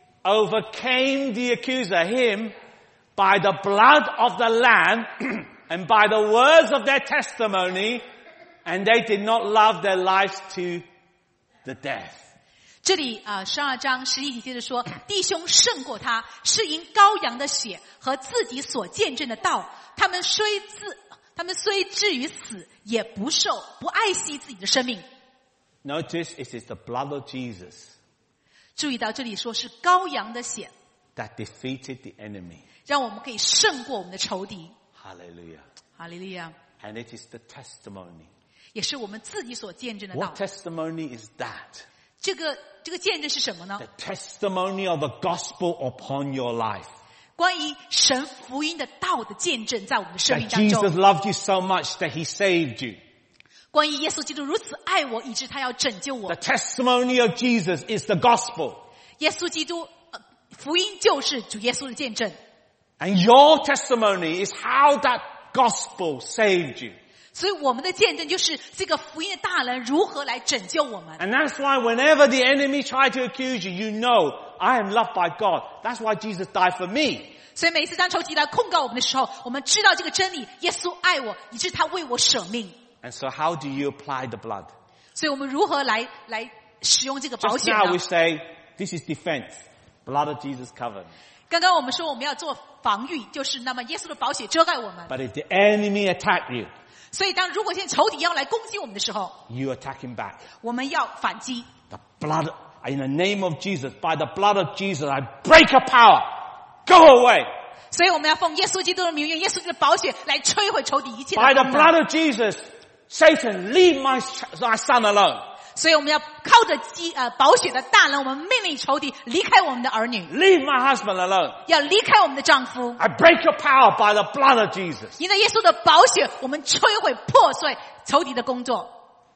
overcame the accuser, him, by the blood of the Lamb and by the words of their testimony, and they did not love their lives to the death. 这里12章11节接着说，弟兄胜过他，是因羔羊的血和自己所见证的道。他们虽至于死，也不爱惜自己的生命。 Notice it is the blood of Jesus. 注意到这里说是羔羊的血 that defeated the enemy. 让我们可以胜过我们的仇敌。 Hallelujah. 哈利路亚！ And it is the testimony. 也是我们自己所见证的道。 What testimony is that? 这个见证是什么呢？ The testimony of the gospel upon your life. 关于神福音的道的见证，在我们的生命 That 当中。 Jesus loved you so much that he saved you. 关于耶稣基督如此爱我，以致他要拯救我。 The testimony of Jesus is the gospel. 耶稣基督，福音就是主耶稣的见证。 And your testimony is how that gospel saved you. 所以我们的见证就是这个福音的大能如何来拯救我们。 And that's why whenever the enemy tries to accuse you, you know, I am loved by God. That's why Jesus died for me. 所以每一次当仇敌来控告我们的时候，我们知道这个真理，耶稣爱我，以致他为我舍命。 And so how do you apply the blood? 所以我们如何来使用这个保 Just 险 now 呢 we？say, this is defense. Blood of Jesus covered. 刚刚我们说我们要做防御，就是那么耶稣的宝血遮盖我们。 But if the enemy attack you, 所以如果现在仇敌要来攻击我们的时候， you attack him back. 我们要反击。 The blood, in the name of Jesus, by the blood of Jesus, I break your power. Go away. 所以我们要奉耶稣基督的名，用耶稣基督的宝血来摧毁仇敌一切的 By the 攻 blood 击。 of Jesus, Satan, leave my son alone. 所以我们要靠着宝血的大能，我们命令仇敌离开我们的儿女， Leave my husband alone. 要离开我们的丈夫。 I break your power by the blood of Jesus. 因为耶稣的宝血，我们摧毁破碎仇敌的工作。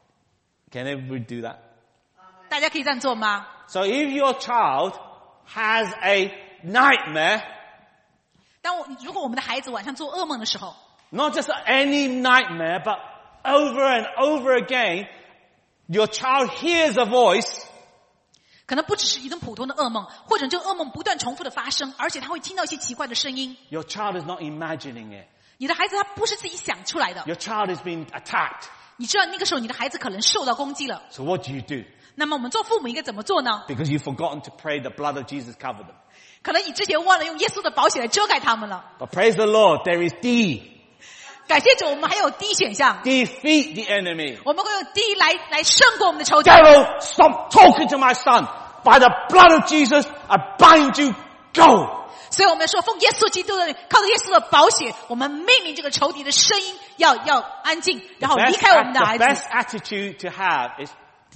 Can everybody do that? 大家可以这样做吗？ So if your child has a nightmare, 如果我们的孩子晚上做噩梦的时候， not just any nightmare, but over and over again, your child hears a voice, 可能不只是一种普通的噩梦，或者这个噩梦不断重复的发生，而且他会听到一些奇怪的声音。 your child is not imagining it. 你的孩子他不是自己想出来的， Your child is being attacked. 你知道那个时候你的孩子可能受到攻击了。 So what do? 那么我们做父母应该怎么做呢？ Because you've forgotten to pray, the blood of Jesus covered them. 可能你之前忘了用耶稣的宝血来遮盖他们了。 But praise the Lord, there is D. 感谢主，我们还有 D 选项， Defeat the enemy. 我们会用 D 来胜过我们的仇敌。 Devil, stop talking to my son. By the blood of Jesus, I bind you. Go. 所以我们说奉耶稣基督的，靠着耶稣的宝血，我们命令这个仇敌的声音要安静，然后离开我们的孩 The 子。 best attitude to have is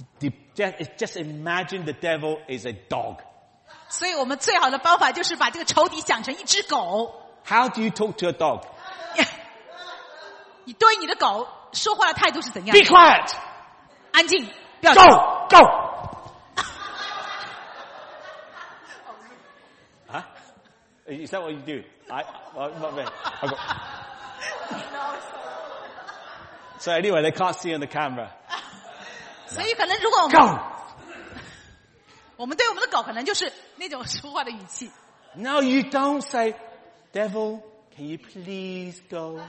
just imagine the devil is a dog. 所以我们最好的方法就是把这个仇敌想成一只狗。 How do you talk to a dog? 你对你的狗说话的态度是怎样 Be quiet. 安静，不要 Go. Go. Huh? Is that what you do? Not me. So anyway, they can't see on the camera. 所以可能如果我们对我们的狗可能就是那种说话的语气。 No, you don't say, devil, can you please go?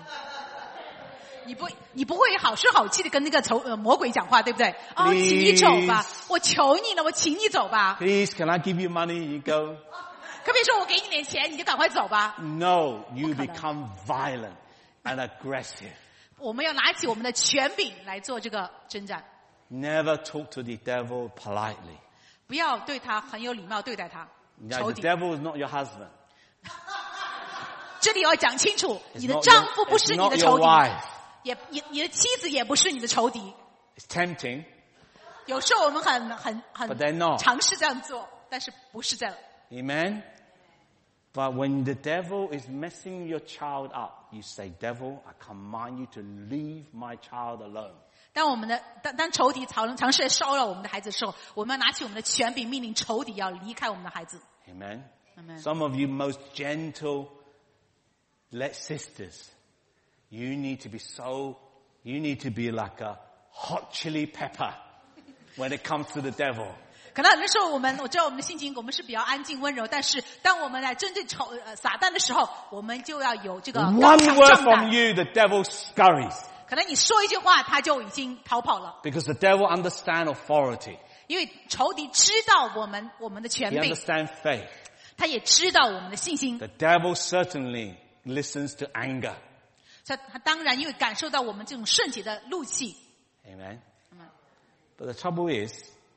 你不会好声好气的跟那个魔鬼讲话，对不对？哦，请你走吧，我求你了，我请你走吧。 Please, can I give you money? You go. 可不可以说我给你点钱，你就赶快走吧？ No, you become violent and aggressive. 我们要拿起我们的权柄来做这个征战， Never talk to the devil politely. 不要对他很有礼貌对待他。 Now, 仇 the 敌， devil is not your husband. 这里要讲清楚，你的丈夫不是 It's 你 not 的 your 仇敌， wife. 你的妻子也不是你的仇敌。 It's tempting, 有时候我们 but they're not. 尝试这样做，但是不是这样。 Amen? But when the devil is messing your child up, you say, devil, I command you to leave my child alone. 当仇敌尝试骚扰我们的孩子的时候，我们要拿起我们的权柄，命令仇敌要离开我们的孩子。 Amen? Amen. Some of you most gentle sisters, you need to be so You need to be like a hot chili pepper when it comes to the devil. 可能很多时候我知道我们的性情，我们是比较安静温柔，但是当我们来针对撒旦的时候，我们就要有这个刚 One 强 word 壮 from 胆。 you, the devil scurries. 可能你说一句话，他就已经逃跑了， Because the devil understands authority. 因为仇敌知道我们的权 He 柄， understands faith. 他也知道我们的信心， The devil certainly listens to anger. 他当然因为感受到我们这种圣洁的怒气。 Amen. But the trouble is,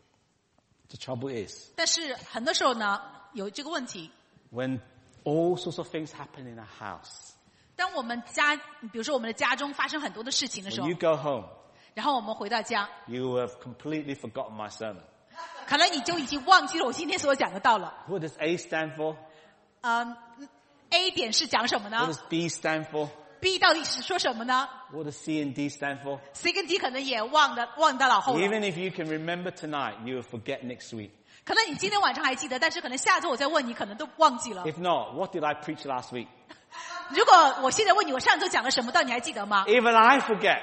但是很多时候呢，有这个问题， when all sorts of things happen in a house, 当我们比如说我们的家中发生很多的事情的时 when 候 you，go home, 然后我们回到家， you will have completely forgotten my sermon. 可能你就已经忘记了我今天所讲的道了。 What does A stand for? A 点是讲什么 What 呢 does B stand for? ？B 到底是说什么呢 What does C and D stand for? ？C 跟 D 可能也忘到脑后了。 Even if you can remember tonight, you will forget next week. 可能你今天晚上还记得，但是可能下周我再问你，可能都忘记了。 If not, what did I preach last week? 如果我现在问你，我上周讲了什么道，你还记得吗？ Even I forget.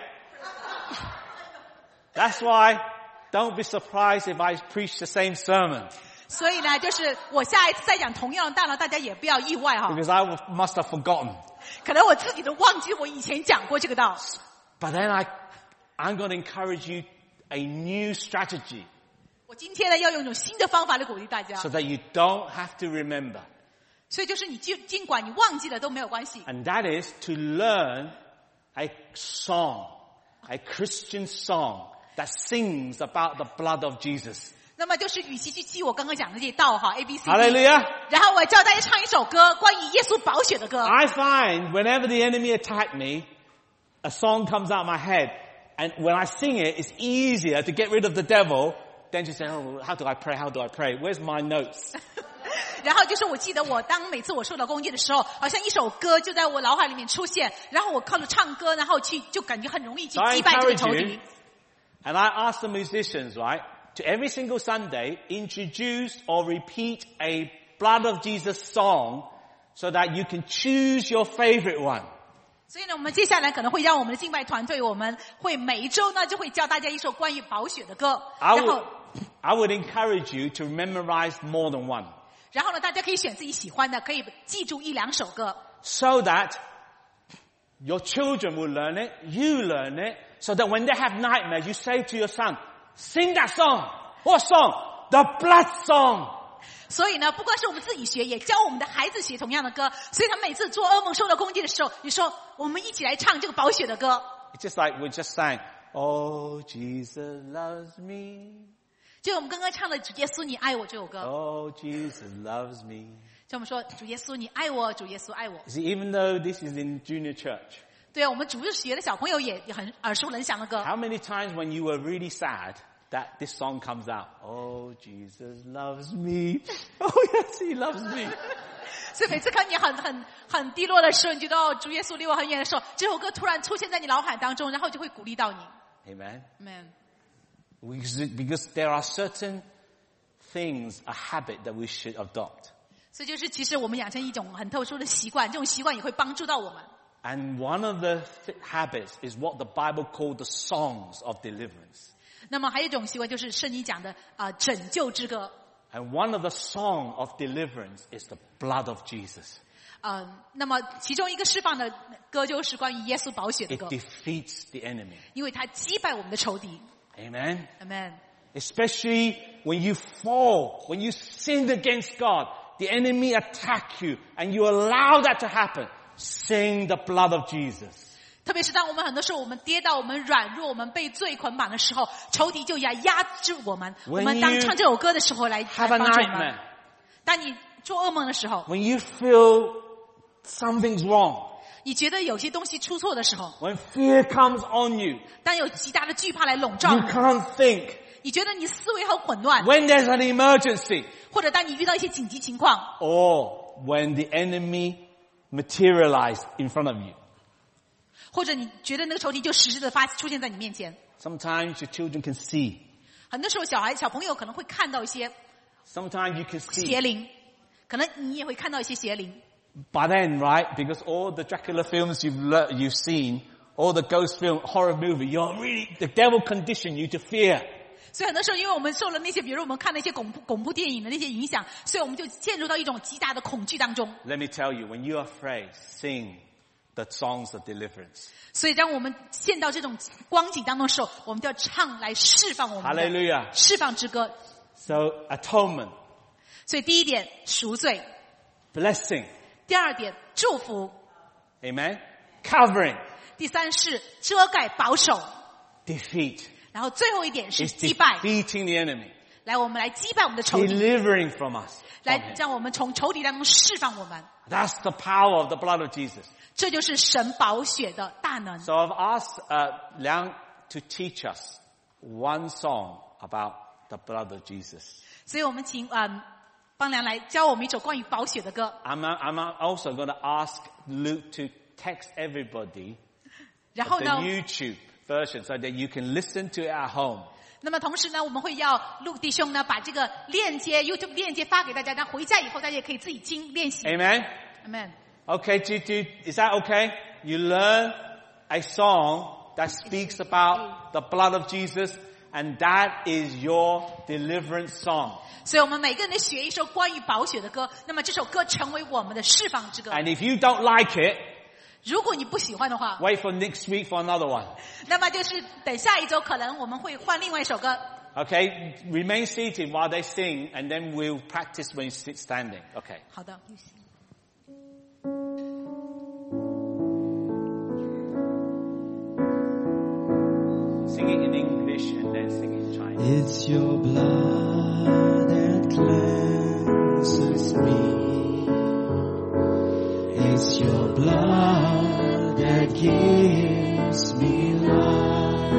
That's why don't be surprised if I preach the same sermon. 所以呢，就是我下一次再讲同样的道呢，大家也不要意外哈。 Because I must have forgotten. 可能我自己都忘记我以前讲过这个道。 But then I'm going to encourage you a new strategy 我今天呢，要用一种新的方法来鼓励大家。 so that you don't have to remember. 所以就是你尽管你忘记了都没有关系。 And that is to learn a song, a Christian song that sings about the blood of Jesus. 那么就是与其去记我刚刚讲的这些道哈 A B C D， Hallelujah. 然后我教大家唱一首歌，关于耶稣宝血的歌。 I find whenever the enemy attack me, a song comes out of my head. And when I sing it, it's easier to get rid of the devil than to say, oh, how do I pray? How do I pray? Where's my notes? 然后就是我记得每次我受到攻击的时候，好像一首歌就在我脑海里面出现，然后我靠着唱歌，然后就感觉很容易去 So I 击败这个 encourage 仇 you, 敌。 and I ask the musicians, right, to every single Sunday introduce or repeat a Blood of Jesus song so that you can choose your favorite one. 所以呢，我们接下来可能会让我们的敬拜团队，我们会每一周呢就会教大家一首关于宝血的歌， I 然后 would encourage you to memorize more than one 然后呢，大家可以选自己喜欢的，可以记住1、2首歌， so that your children will learn it, you learn it, so that when they have nightmares, you say to your son, sing that song. What song? The blood song. 所以呢，不光是我们自己学，也教我们的孩子学同样的歌。所以他每次做噩梦受到攻击的时候，你说我们一起来唱这个宝血的歌。 It's just like we just sang, Oh, Jesus loves me. 就我们刚刚唱的主耶稣你爱我这首歌， Oh, Jesus loves me. 就我们说主耶稣你爱我，主耶稣爱我。 You see, even though this is in junior church, 对啊，我们主日学的小朋友也很耳熟能详的歌。 how many times when you were really sad that this song comes out? Oh, Jesus loves me. Oh, yes, he loves me. 所以每次看你很低落的时候，你觉得哦主耶稣离我很远的时候，这首歌突然出现在你脑海当中，然后就会鼓励到你。 Amen. Amen。 Because there are certain things, a habit that we should adopt. 所以就是其实我们养成一种很特殊的习惯，这种习惯也会帮助到我们。 And one of the habits is what the Bible called the songs of deliverance. 那么还有一种习惯就是圣经讲的拯救之歌。 And one of the song of deliverance is the blood of Jesus. 那么其中一个释放的歌就是关于耶稣宝血的 It 歌， defeats the enemy. 因为它击败我们的仇敌。 Amen. Amen。 Especially when you fall, when you sinned against God, the enemy attack you, and you allow that to happen. Sing the blood of Jesus. 特别是当我们很多时候我们跌倒、我们软弱、我们被罪捆绑的时候，仇敌就压制我们。我们当唱这首歌的时候来 Have a 帮助我们。 nightmare. 当你做噩梦的时候， When you feel something's wrong. 你觉得有些东西出错的时候， When fear comes on you. 当有极大的惧怕来笼罩 You 你， can't think. 你觉得你思维很混乱， When there's an emergency. 或者或者当你遇到一些紧急情况， Or when the enemy materialized in front of you. 或者你觉得那个仇敌就实质的出现在你面前。 Sometimes your children can see. 很多时候小朋友可能会看到一些 Sometimes you can 邪 see. 灵，可能你也会看到一些邪灵。 By then, right, because all the Dracula films you've seen, all the ghost film, horror movie, the devil conditioned you to fear. 所以很多时候，因为我们受了那些，比如我们看那些恐怖电影的那些影响，所以我们就陷入到一种极大的恐惧当中。 Let me tell you, when you're afraid, sing the songs of deliverance. 所以当我们陷到这种光景当中的时候，我们就要唱来释放我们的 Hallelujah. 释放之歌。 So, atonement. 所以第一点赎罪， Blessing. 第二点祝福， Amen. Covering. 第三是遮盖保守， Defeat. 然后最后一点是 It's 击败。 defeating the enemy. 来，我们来击败我们的仇敌， Delivering from us. 来让我们从仇敌当中释放我们。 That's the power of the blood of Jesus. 这就是神宝血的大能。 So I've asked Liang to teach us one song about the blood of Jesus. 所以我们请邦良来教我们一首关于宝血的歌。 I'm also going to ask Luke to text everybody 然后 the 呢， YouTube version so that you can listen to it at home. 那么同时呢，我们会要陆弟兄呢把这个链接 YouTube 链接发给大家，让回家以后大家也可以自己听练习。 Amen? Amen。 Okay, is that okay? You learn a song that speaks about the blood of Jesus, and that is your deliverance song. 所以我们每个人都学一首关于宝血的歌，那么这首歌成为我们的释放之歌。 And if you don't like it, 如果你不喜欢的话， wait for next week for another one. 那么就是等下一周可能我们会换另外一首歌。 Okay, remain seated while they sing, and then we'll practice when you sit standing. Okay. 好的。 Sing it in English and then sing it in Chinese. It's your blood that cleanses me. It's your blood that gives me life.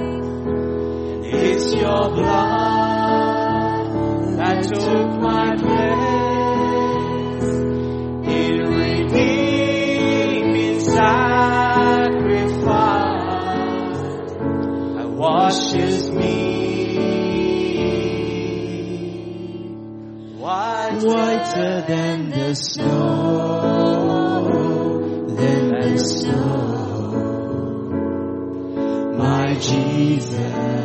It's your blood that took my place in redeeming sacrifice that washes me whiter than the snow, than the snow. My Jesus,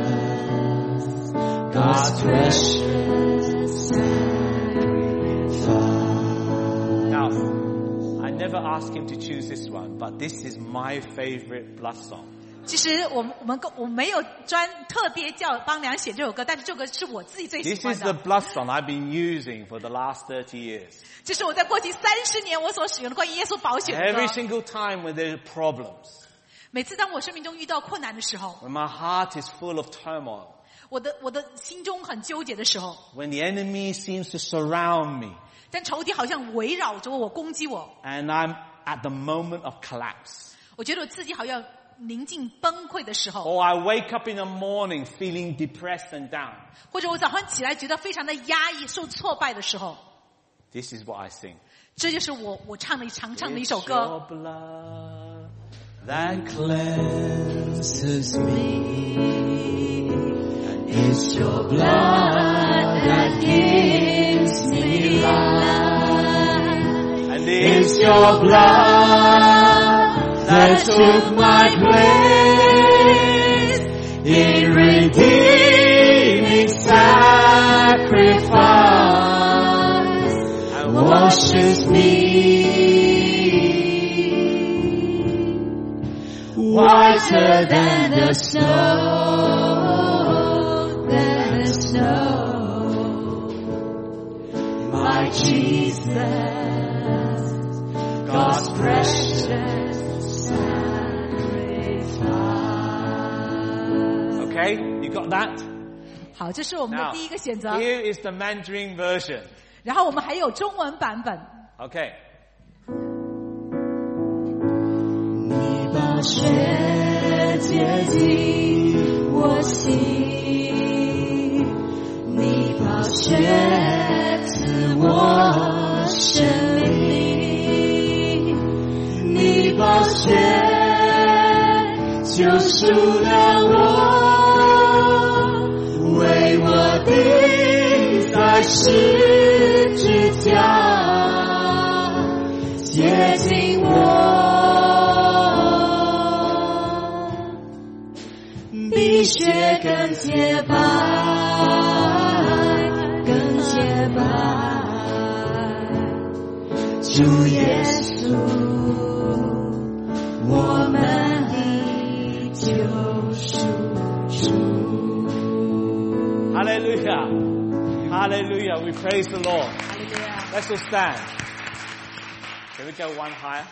God's precious sacrifice. Now, I never asked him to choose this one, but this is my favorite blood song. 其实我没有特别叫邦良写这首歌，但是这个是我自己最喜 This 欢 is the 的。 blood song I've been using for the last 30 years. 这是我在过去30年我所使用的关于耶稣宝血的 Every 歌。 single time when there are problems, 每次当我生命中遇到困难的时候， when my heart is full of turmoil, 我的心中很纠结的时候， when the enemy seems to surround me, 但仇敌好像围绕着我攻击我， and I'm at the moment of collapse, 我觉得我自己好像临近崩溃的时候， or I wake up in the morning feeling depressed and down, 或者我早上起来觉得非常的压抑、受挫败的时候， this is what I sing. 这就是我常唱的一首 It's 歌。 your blood that Cleanses me. It's your blood that gives me life. and It's your blood that took my place in redeeming sacrifice and washes me whiter than the snow, than the snow. My Jesus, God's precious sacrifice. Okay, you got that? 好，这是我们的 Now, 第一个选择。 here is the Mandarin version. 然后我们还有中文版本。 Okay. 你宝血洁净我心，你宝血赐我生命，你宝血救赎了我，为我钉在十字架，洁净我。 洁白，更洁白。主耶稣，我们的救赎主。 Hallelujah. Hallelujah. We praise the Lord. Let's all stand. Can we go one higher?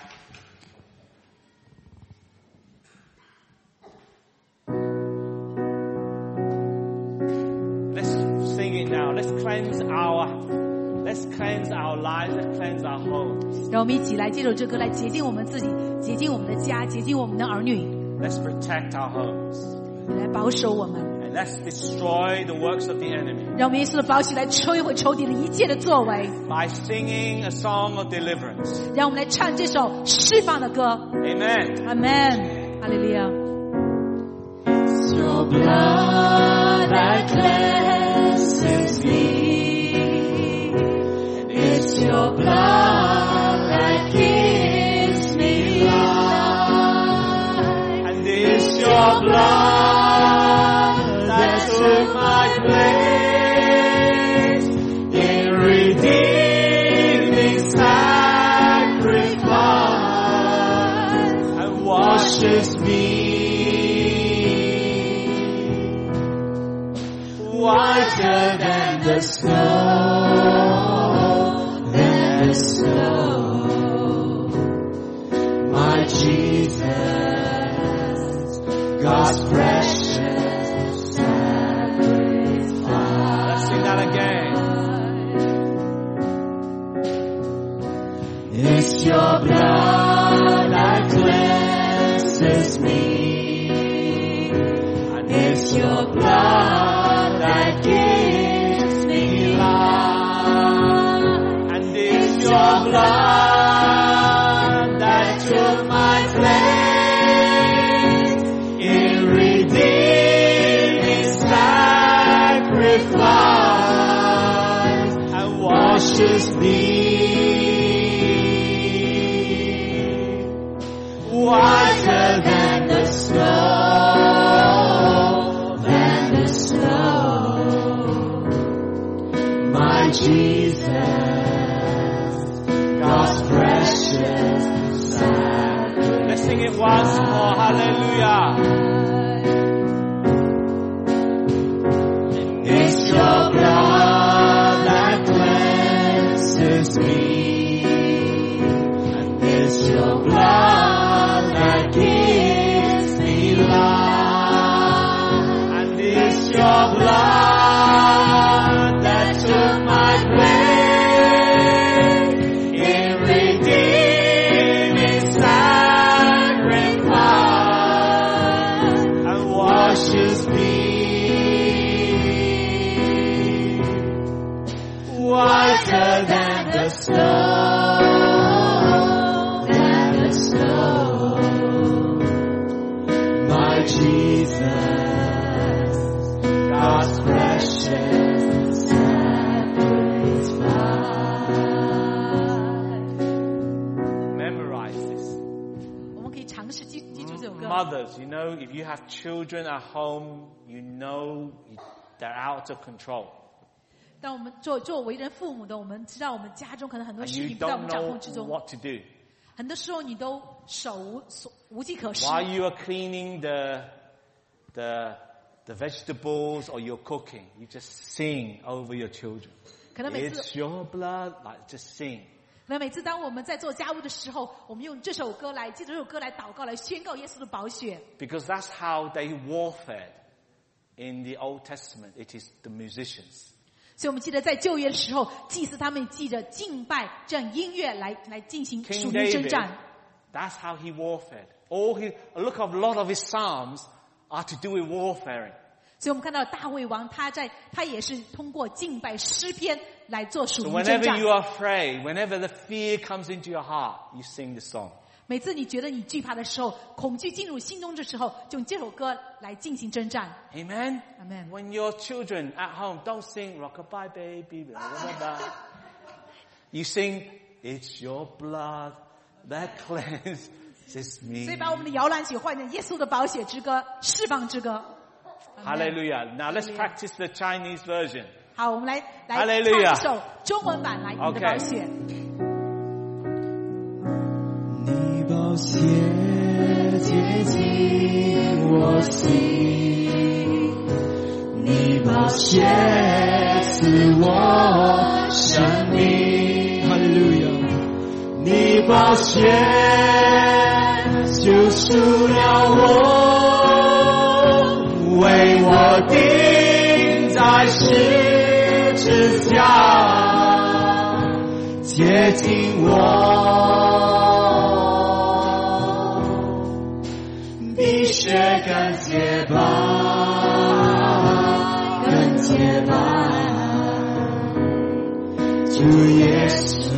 Let's sing it now. Let's cleanse our lives. Let's cleanse our homes. 让我们一起来接受这歌，来洁净我们自己，洁净我们的家，洁净我们的儿女， Let's protect our homes. 来保守我们。 And let's destroy the works of the enemy 让我们耶稣的宝血来摧毁仇敌的一切的作为， by singing a song of deliverance. 让我们来唱这首释放的歌。 Amen. 阿门，哈利路亚。 It's your blood that cleanses me. It's your blood that gives me life. And it's your blood that took my place in redeeming sacrifice and washes me whiter than the snow, Than the snow. My Jesus, God's precious sacrifice. Let's sing that again. It's your blood that cleanses me. And It's your blood that gives me life. And it's your blood that took my place in redeeming sacrifice and washes me whiter than the snow, Than the snow. My Jesus, God's precious sacrifice. Let's sing it once more. Hallelujah. It's your blood that cleanses me. And it's your blood that gives me life. And it's your blood that took my place in redeeming sacrifice and washes me whiter than the snow. Than the snow. My Jesus, God's precious sacrifice. Memorize this. 我们可以尝试记住这首歌。 Mothers, you know, if you have children at home, you know they're out of control. 当我们做为人父母的，我们知道我们家中可能很多 And 事 you 情不在我 don't 们掌 know 控之中， what to do. 很多时候你都无计可施。 While you are cleaning the vegetables or you're cooking, you just sing over your children. 可能每次 It's your blood, like just sing. 那每次当我们在做家务的时候，我们用这首歌来借着这首歌来祷告，来宣告耶稣的宝血。 Because that's how they warfared in the Old Testament. It is the musicians. 所以我们记得在旧约的时候，祭司他们记着敬拜这样音乐来进行 King 属灵征 David, 战。 that's how he warfared. Look of a lot of his psalms are to do with warfaring. 所以我们看到大卫王他也是通过敬拜诗篇来做属 So 灵征 whenever 战 you。are afraid, whenever the fear comes into your heart, you sing the song. 每次你觉得你惧怕的时候，恐惧进入心中的时候，就用这首歌来进行征战。 Amen? Amen. When your children at home don't sing rockabye baby, blah, blah, blah, blah. You sing, it's your blood that cleanses 所以 me. 把我们的摇篮曲换成耶稣的宝血之歌、释放之歌。 Hallelujah. Now let's practice the Chinese version. 好，我们来唱 Hallelujah 一首中文版来你的保险。 你宝血洁净我心，你宝血赐我生命。哈利路亚！你宝血救赎了我，为我钉在十字架，洁净我，比血更洁白，更洁白。主耶稣，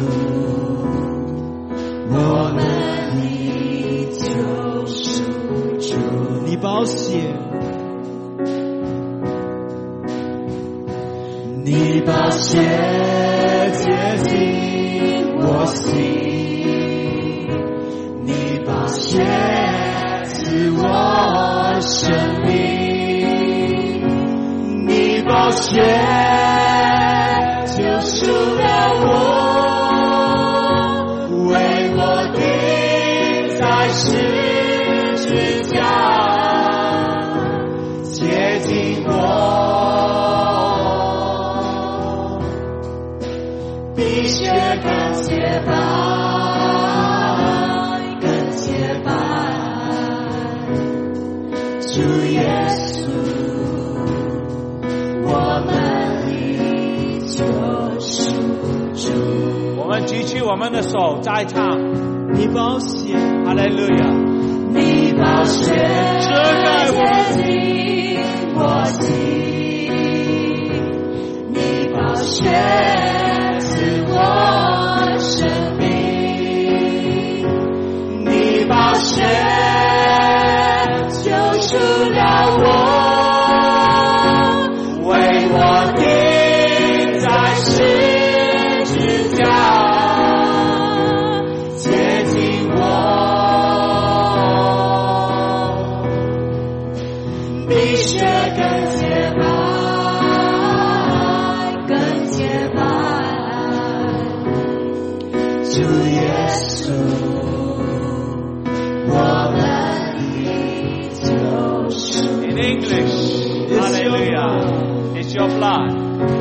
我们的救赎主，你宝血，你宝血洁净我心，你宝血赐我生命，你宝血救赎了我，为我钉在十字架，洁净我，比血更洁白，更洁白。主耶稣，我们的救赎主。 我们举起我们的手，再唱。 你宝血， 哈利路亚！ 你宝血遮盖我洁净我心，你宝血赐我生命，你宝血救赎了我，为我钉在十字架，洁净我，比血更洁白，更洁白。主耶稣，我们的救赎。 In English, hallelujah. It's your blood.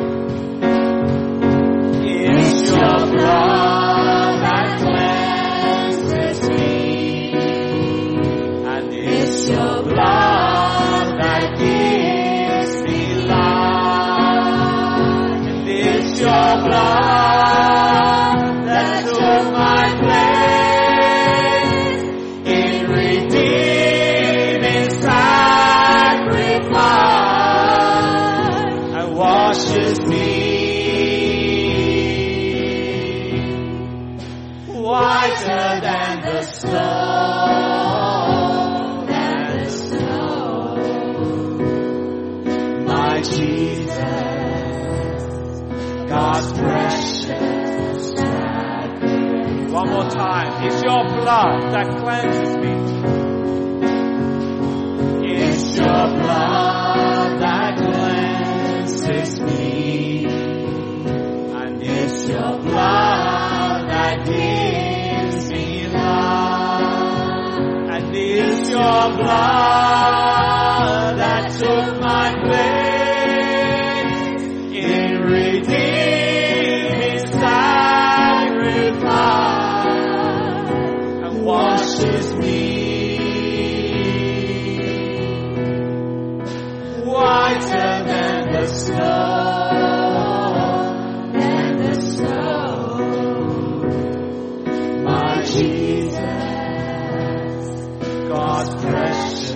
It's your blood that cleanses me, And it's your blood that gives me life, and it's your blood that took my place in redeeming sacrifice and washes me whiter than the snow, than the snow. My Jesus, God's precious sacrifice. one more time. It's your blood that cleanses me. It's your blood that cleanses me, and it's your blood that gives me life, and it's your blood that took my place in redeeming sacrifice and washes me whiter than the snow, than the snow. My Jesus, God's precious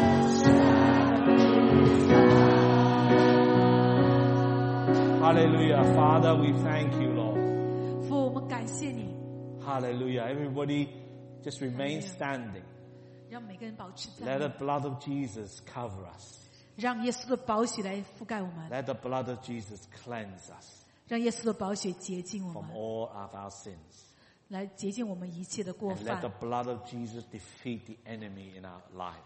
sacrifice. Hallelujah. Father, we thank you, Lord. 父，我们感谢你， Hallelujah. Everybody just remain standing. 让每个人保持 Let 在， the blood of Jesus cover us. 让耶稣的宝血来覆盖我们， Let the blood of Jesus cleanse us 让耶稣的宝血洁净我 from 们， all of our sins. 来洁净我们一切的过 And let the 犯， blood of Jesus defeat the enemy in our lives.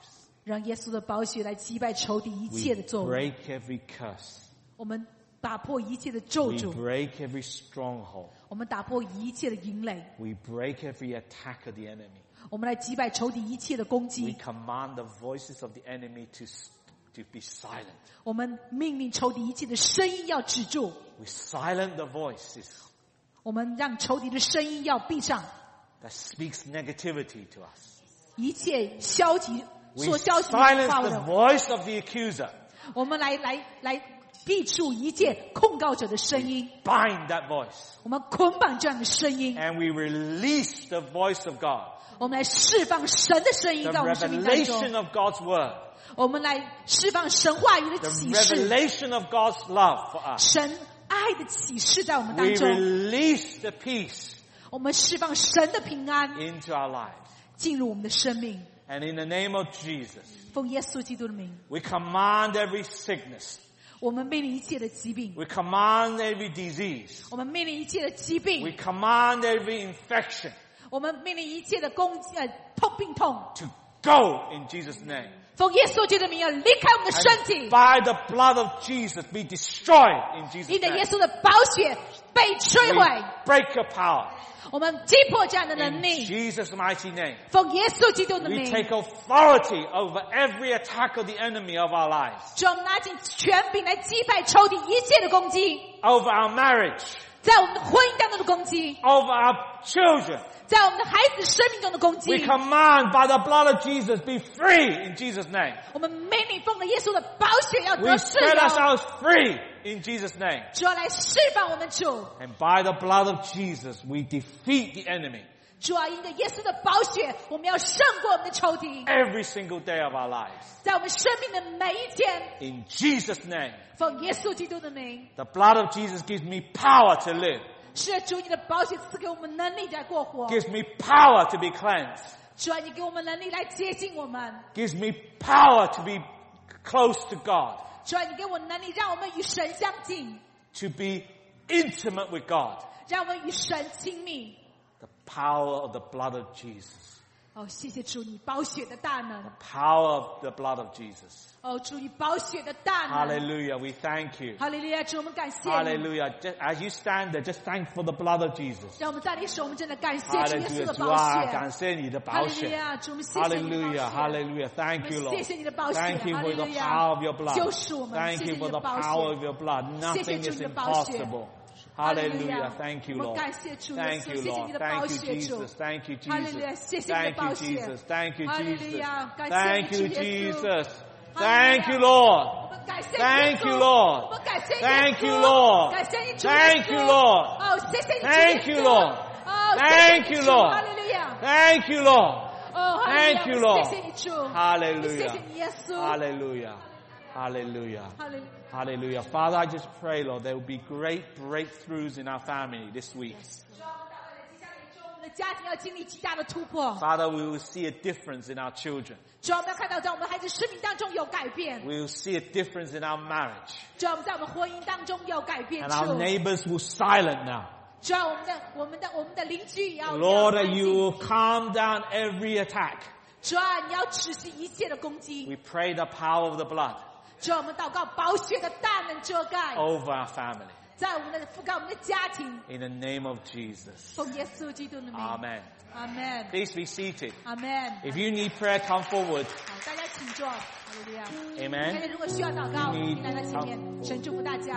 让耶稣的宝血来击败仇敌一 We 切的作为。 break every curse. 我们打破一切的咒 We 诅， break every stronghold. 我们打破一切的营垒， We break every attack of the enemy. 我们来击败仇敌一切的攻 We 击。 command the voices of the enemy to be silent. 我们命令仇敌一切的声音要止住， We silence the voices 我们让仇敌的声音要闭上， that speaks negativity to us. 一切消极 We 说消极 silence 话 the 的， voice of the accuser. 我们来闭住一切控告者的声音， Bind that voice. 我们捆绑这样的声音， And we release the voice of God. 我们来释放神的声音 The 在我们生命当 revelation 中， of God's word. 我们来释放神话语的 The 启示， revelation of God's love for us. 神爱的启示在我们 We 当中， release the peace 我们释放神的平安 into our lives. 进入我们的生命， And in the name of Jesus, 奉耶稣基督的名， we command every sickness. 我们命令一切的疾病， We command every disease. 我们命令一切的疾 We 病， command every infection 我们命令一切的病痛， to go in Jesus' name. 奉耶稣基督的名要离开我们的身体， By the blood of Jesus, be destroyed in Jesus' 因着耶 name. 稣的宝血被摧 We 毁， break your power 我们击破这样的能 in 力， Jesus' mighty name. 奉耶稣基督的 We 名， take authority over every attack of the enemy of our lives, 主，我们拿起权柄来击败仇敌一切的攻击， over our marriage, 在我们的婚姻当中的攻击， over our children. 在我们的孩子生命中的攻击 We， command by the blood of Jesus, be free in Jesus' name. 我们命令奉了耶稣的宝血要 We 得自 set 由， ourselves free in Jesus' name. 主要来释放我们主， And by the blood of Jesus, we defeat the enemy 主要因着耶稣的宝血，我们要胜过我们的仇敌， every single day of our lives. 在我们生命的每一天， In Jesus' name, 奉耶稣基督的名， the blood of Jesus gives me power to live, 是主你的宝血赐给我们能力来过活， gives me power to be cleansed, 主要你给我们能力来接近我们， gives me power to be close to God, 主要你给我能力让我们与神相近， to be intimate with God. 让我们与神亲密。 The power of the blood of Jesus. 哦，谢谢主你宝血的大能， Power of the blood of Jesus. 哦，主你宝血的大能， Hallelujah. We thank you. 哈利路亚，主我们感谢你， Hallelujah. Just, as you stand there, just thank for the blood of Jesus. 让我们在你手，我们真的感谢主耶稣 Hallelujah. 的主宝啊， 血， 感谢你的哈宝血。 利路亚，主我们谢谢你的宝 Hallelujah. 血。 Hallelujah. Thank you, 谢谢你的宝血。 Thank you for the power of your blood. 救赎我们， Thank you for the 谢谢你的宝血。 power of your blood. 谢谢 Nothing 主 is 你的宝血。 impossible. 哈利路 Hallelujah. 亚 Thank you, 我们 Lord. 感谢主耶 Thank 稣， you, 谢谢 Lord. 你的宝 Thank you, 血，主。 Jesus. Thank you, 哈利路亚， Jesus. 谢谢你的 Thank 宝 you, 血。 Jesus. Thank you, 哈利路 Jesus. 亚，感谢 Thank 主 you, 耶稣。 Jesus. 哈利路亚 Thank you, Lord. 我们感谢耶稣 Thank you, 我 Lord. 们感谢耶稣 Thank you, Lord. 感谢你主耶稣 Thank you, Lord. 哦，谢谢你主耶稣 Thank you, Lord. 哦， Thank 谢谢 you, 你主 Lord. 哈利路亚。 Thank you, Lord. 哦，哈利路 Thank you, 亚， Lord. 谢谢你主， Hallelujah. 谢谢你耶稣， Hallelujah. Hallelujah. 哈利路亚。 Hallelujah. Father, I just pray, Lord, there will be great breakthroughs in our family this week. 主啊，我们祷告在接下来一周，我们的家庭要经历极大的突破。 Father, we will see a difference in our children. 主啊，我们要看到在我们孩子生命当中有改变。 We will see a difference in our marriage. 主啊，我们在我们婚姻当中有改变 And our 处。 neighbors will silent now. 主啊，我们的邻居也要 Lord, 要 that 安 you 静 will calm down every attack. 主啊，你要止息一切的攻击。 We pray the power of the blood 主啊，我们祷告宝血的大能遮盖， over our family. 在我们的覆盖我们的家庭。 In the name of Jesus. 奉耶稣基督的名。 Amen. 阿门。 Please be seated. 阿门。 If you need prayer, come forward. 好，大家请坐。哈利路亚。 Amen. 大家如果需要祷告， You need- 请来到前面，神祝福大家。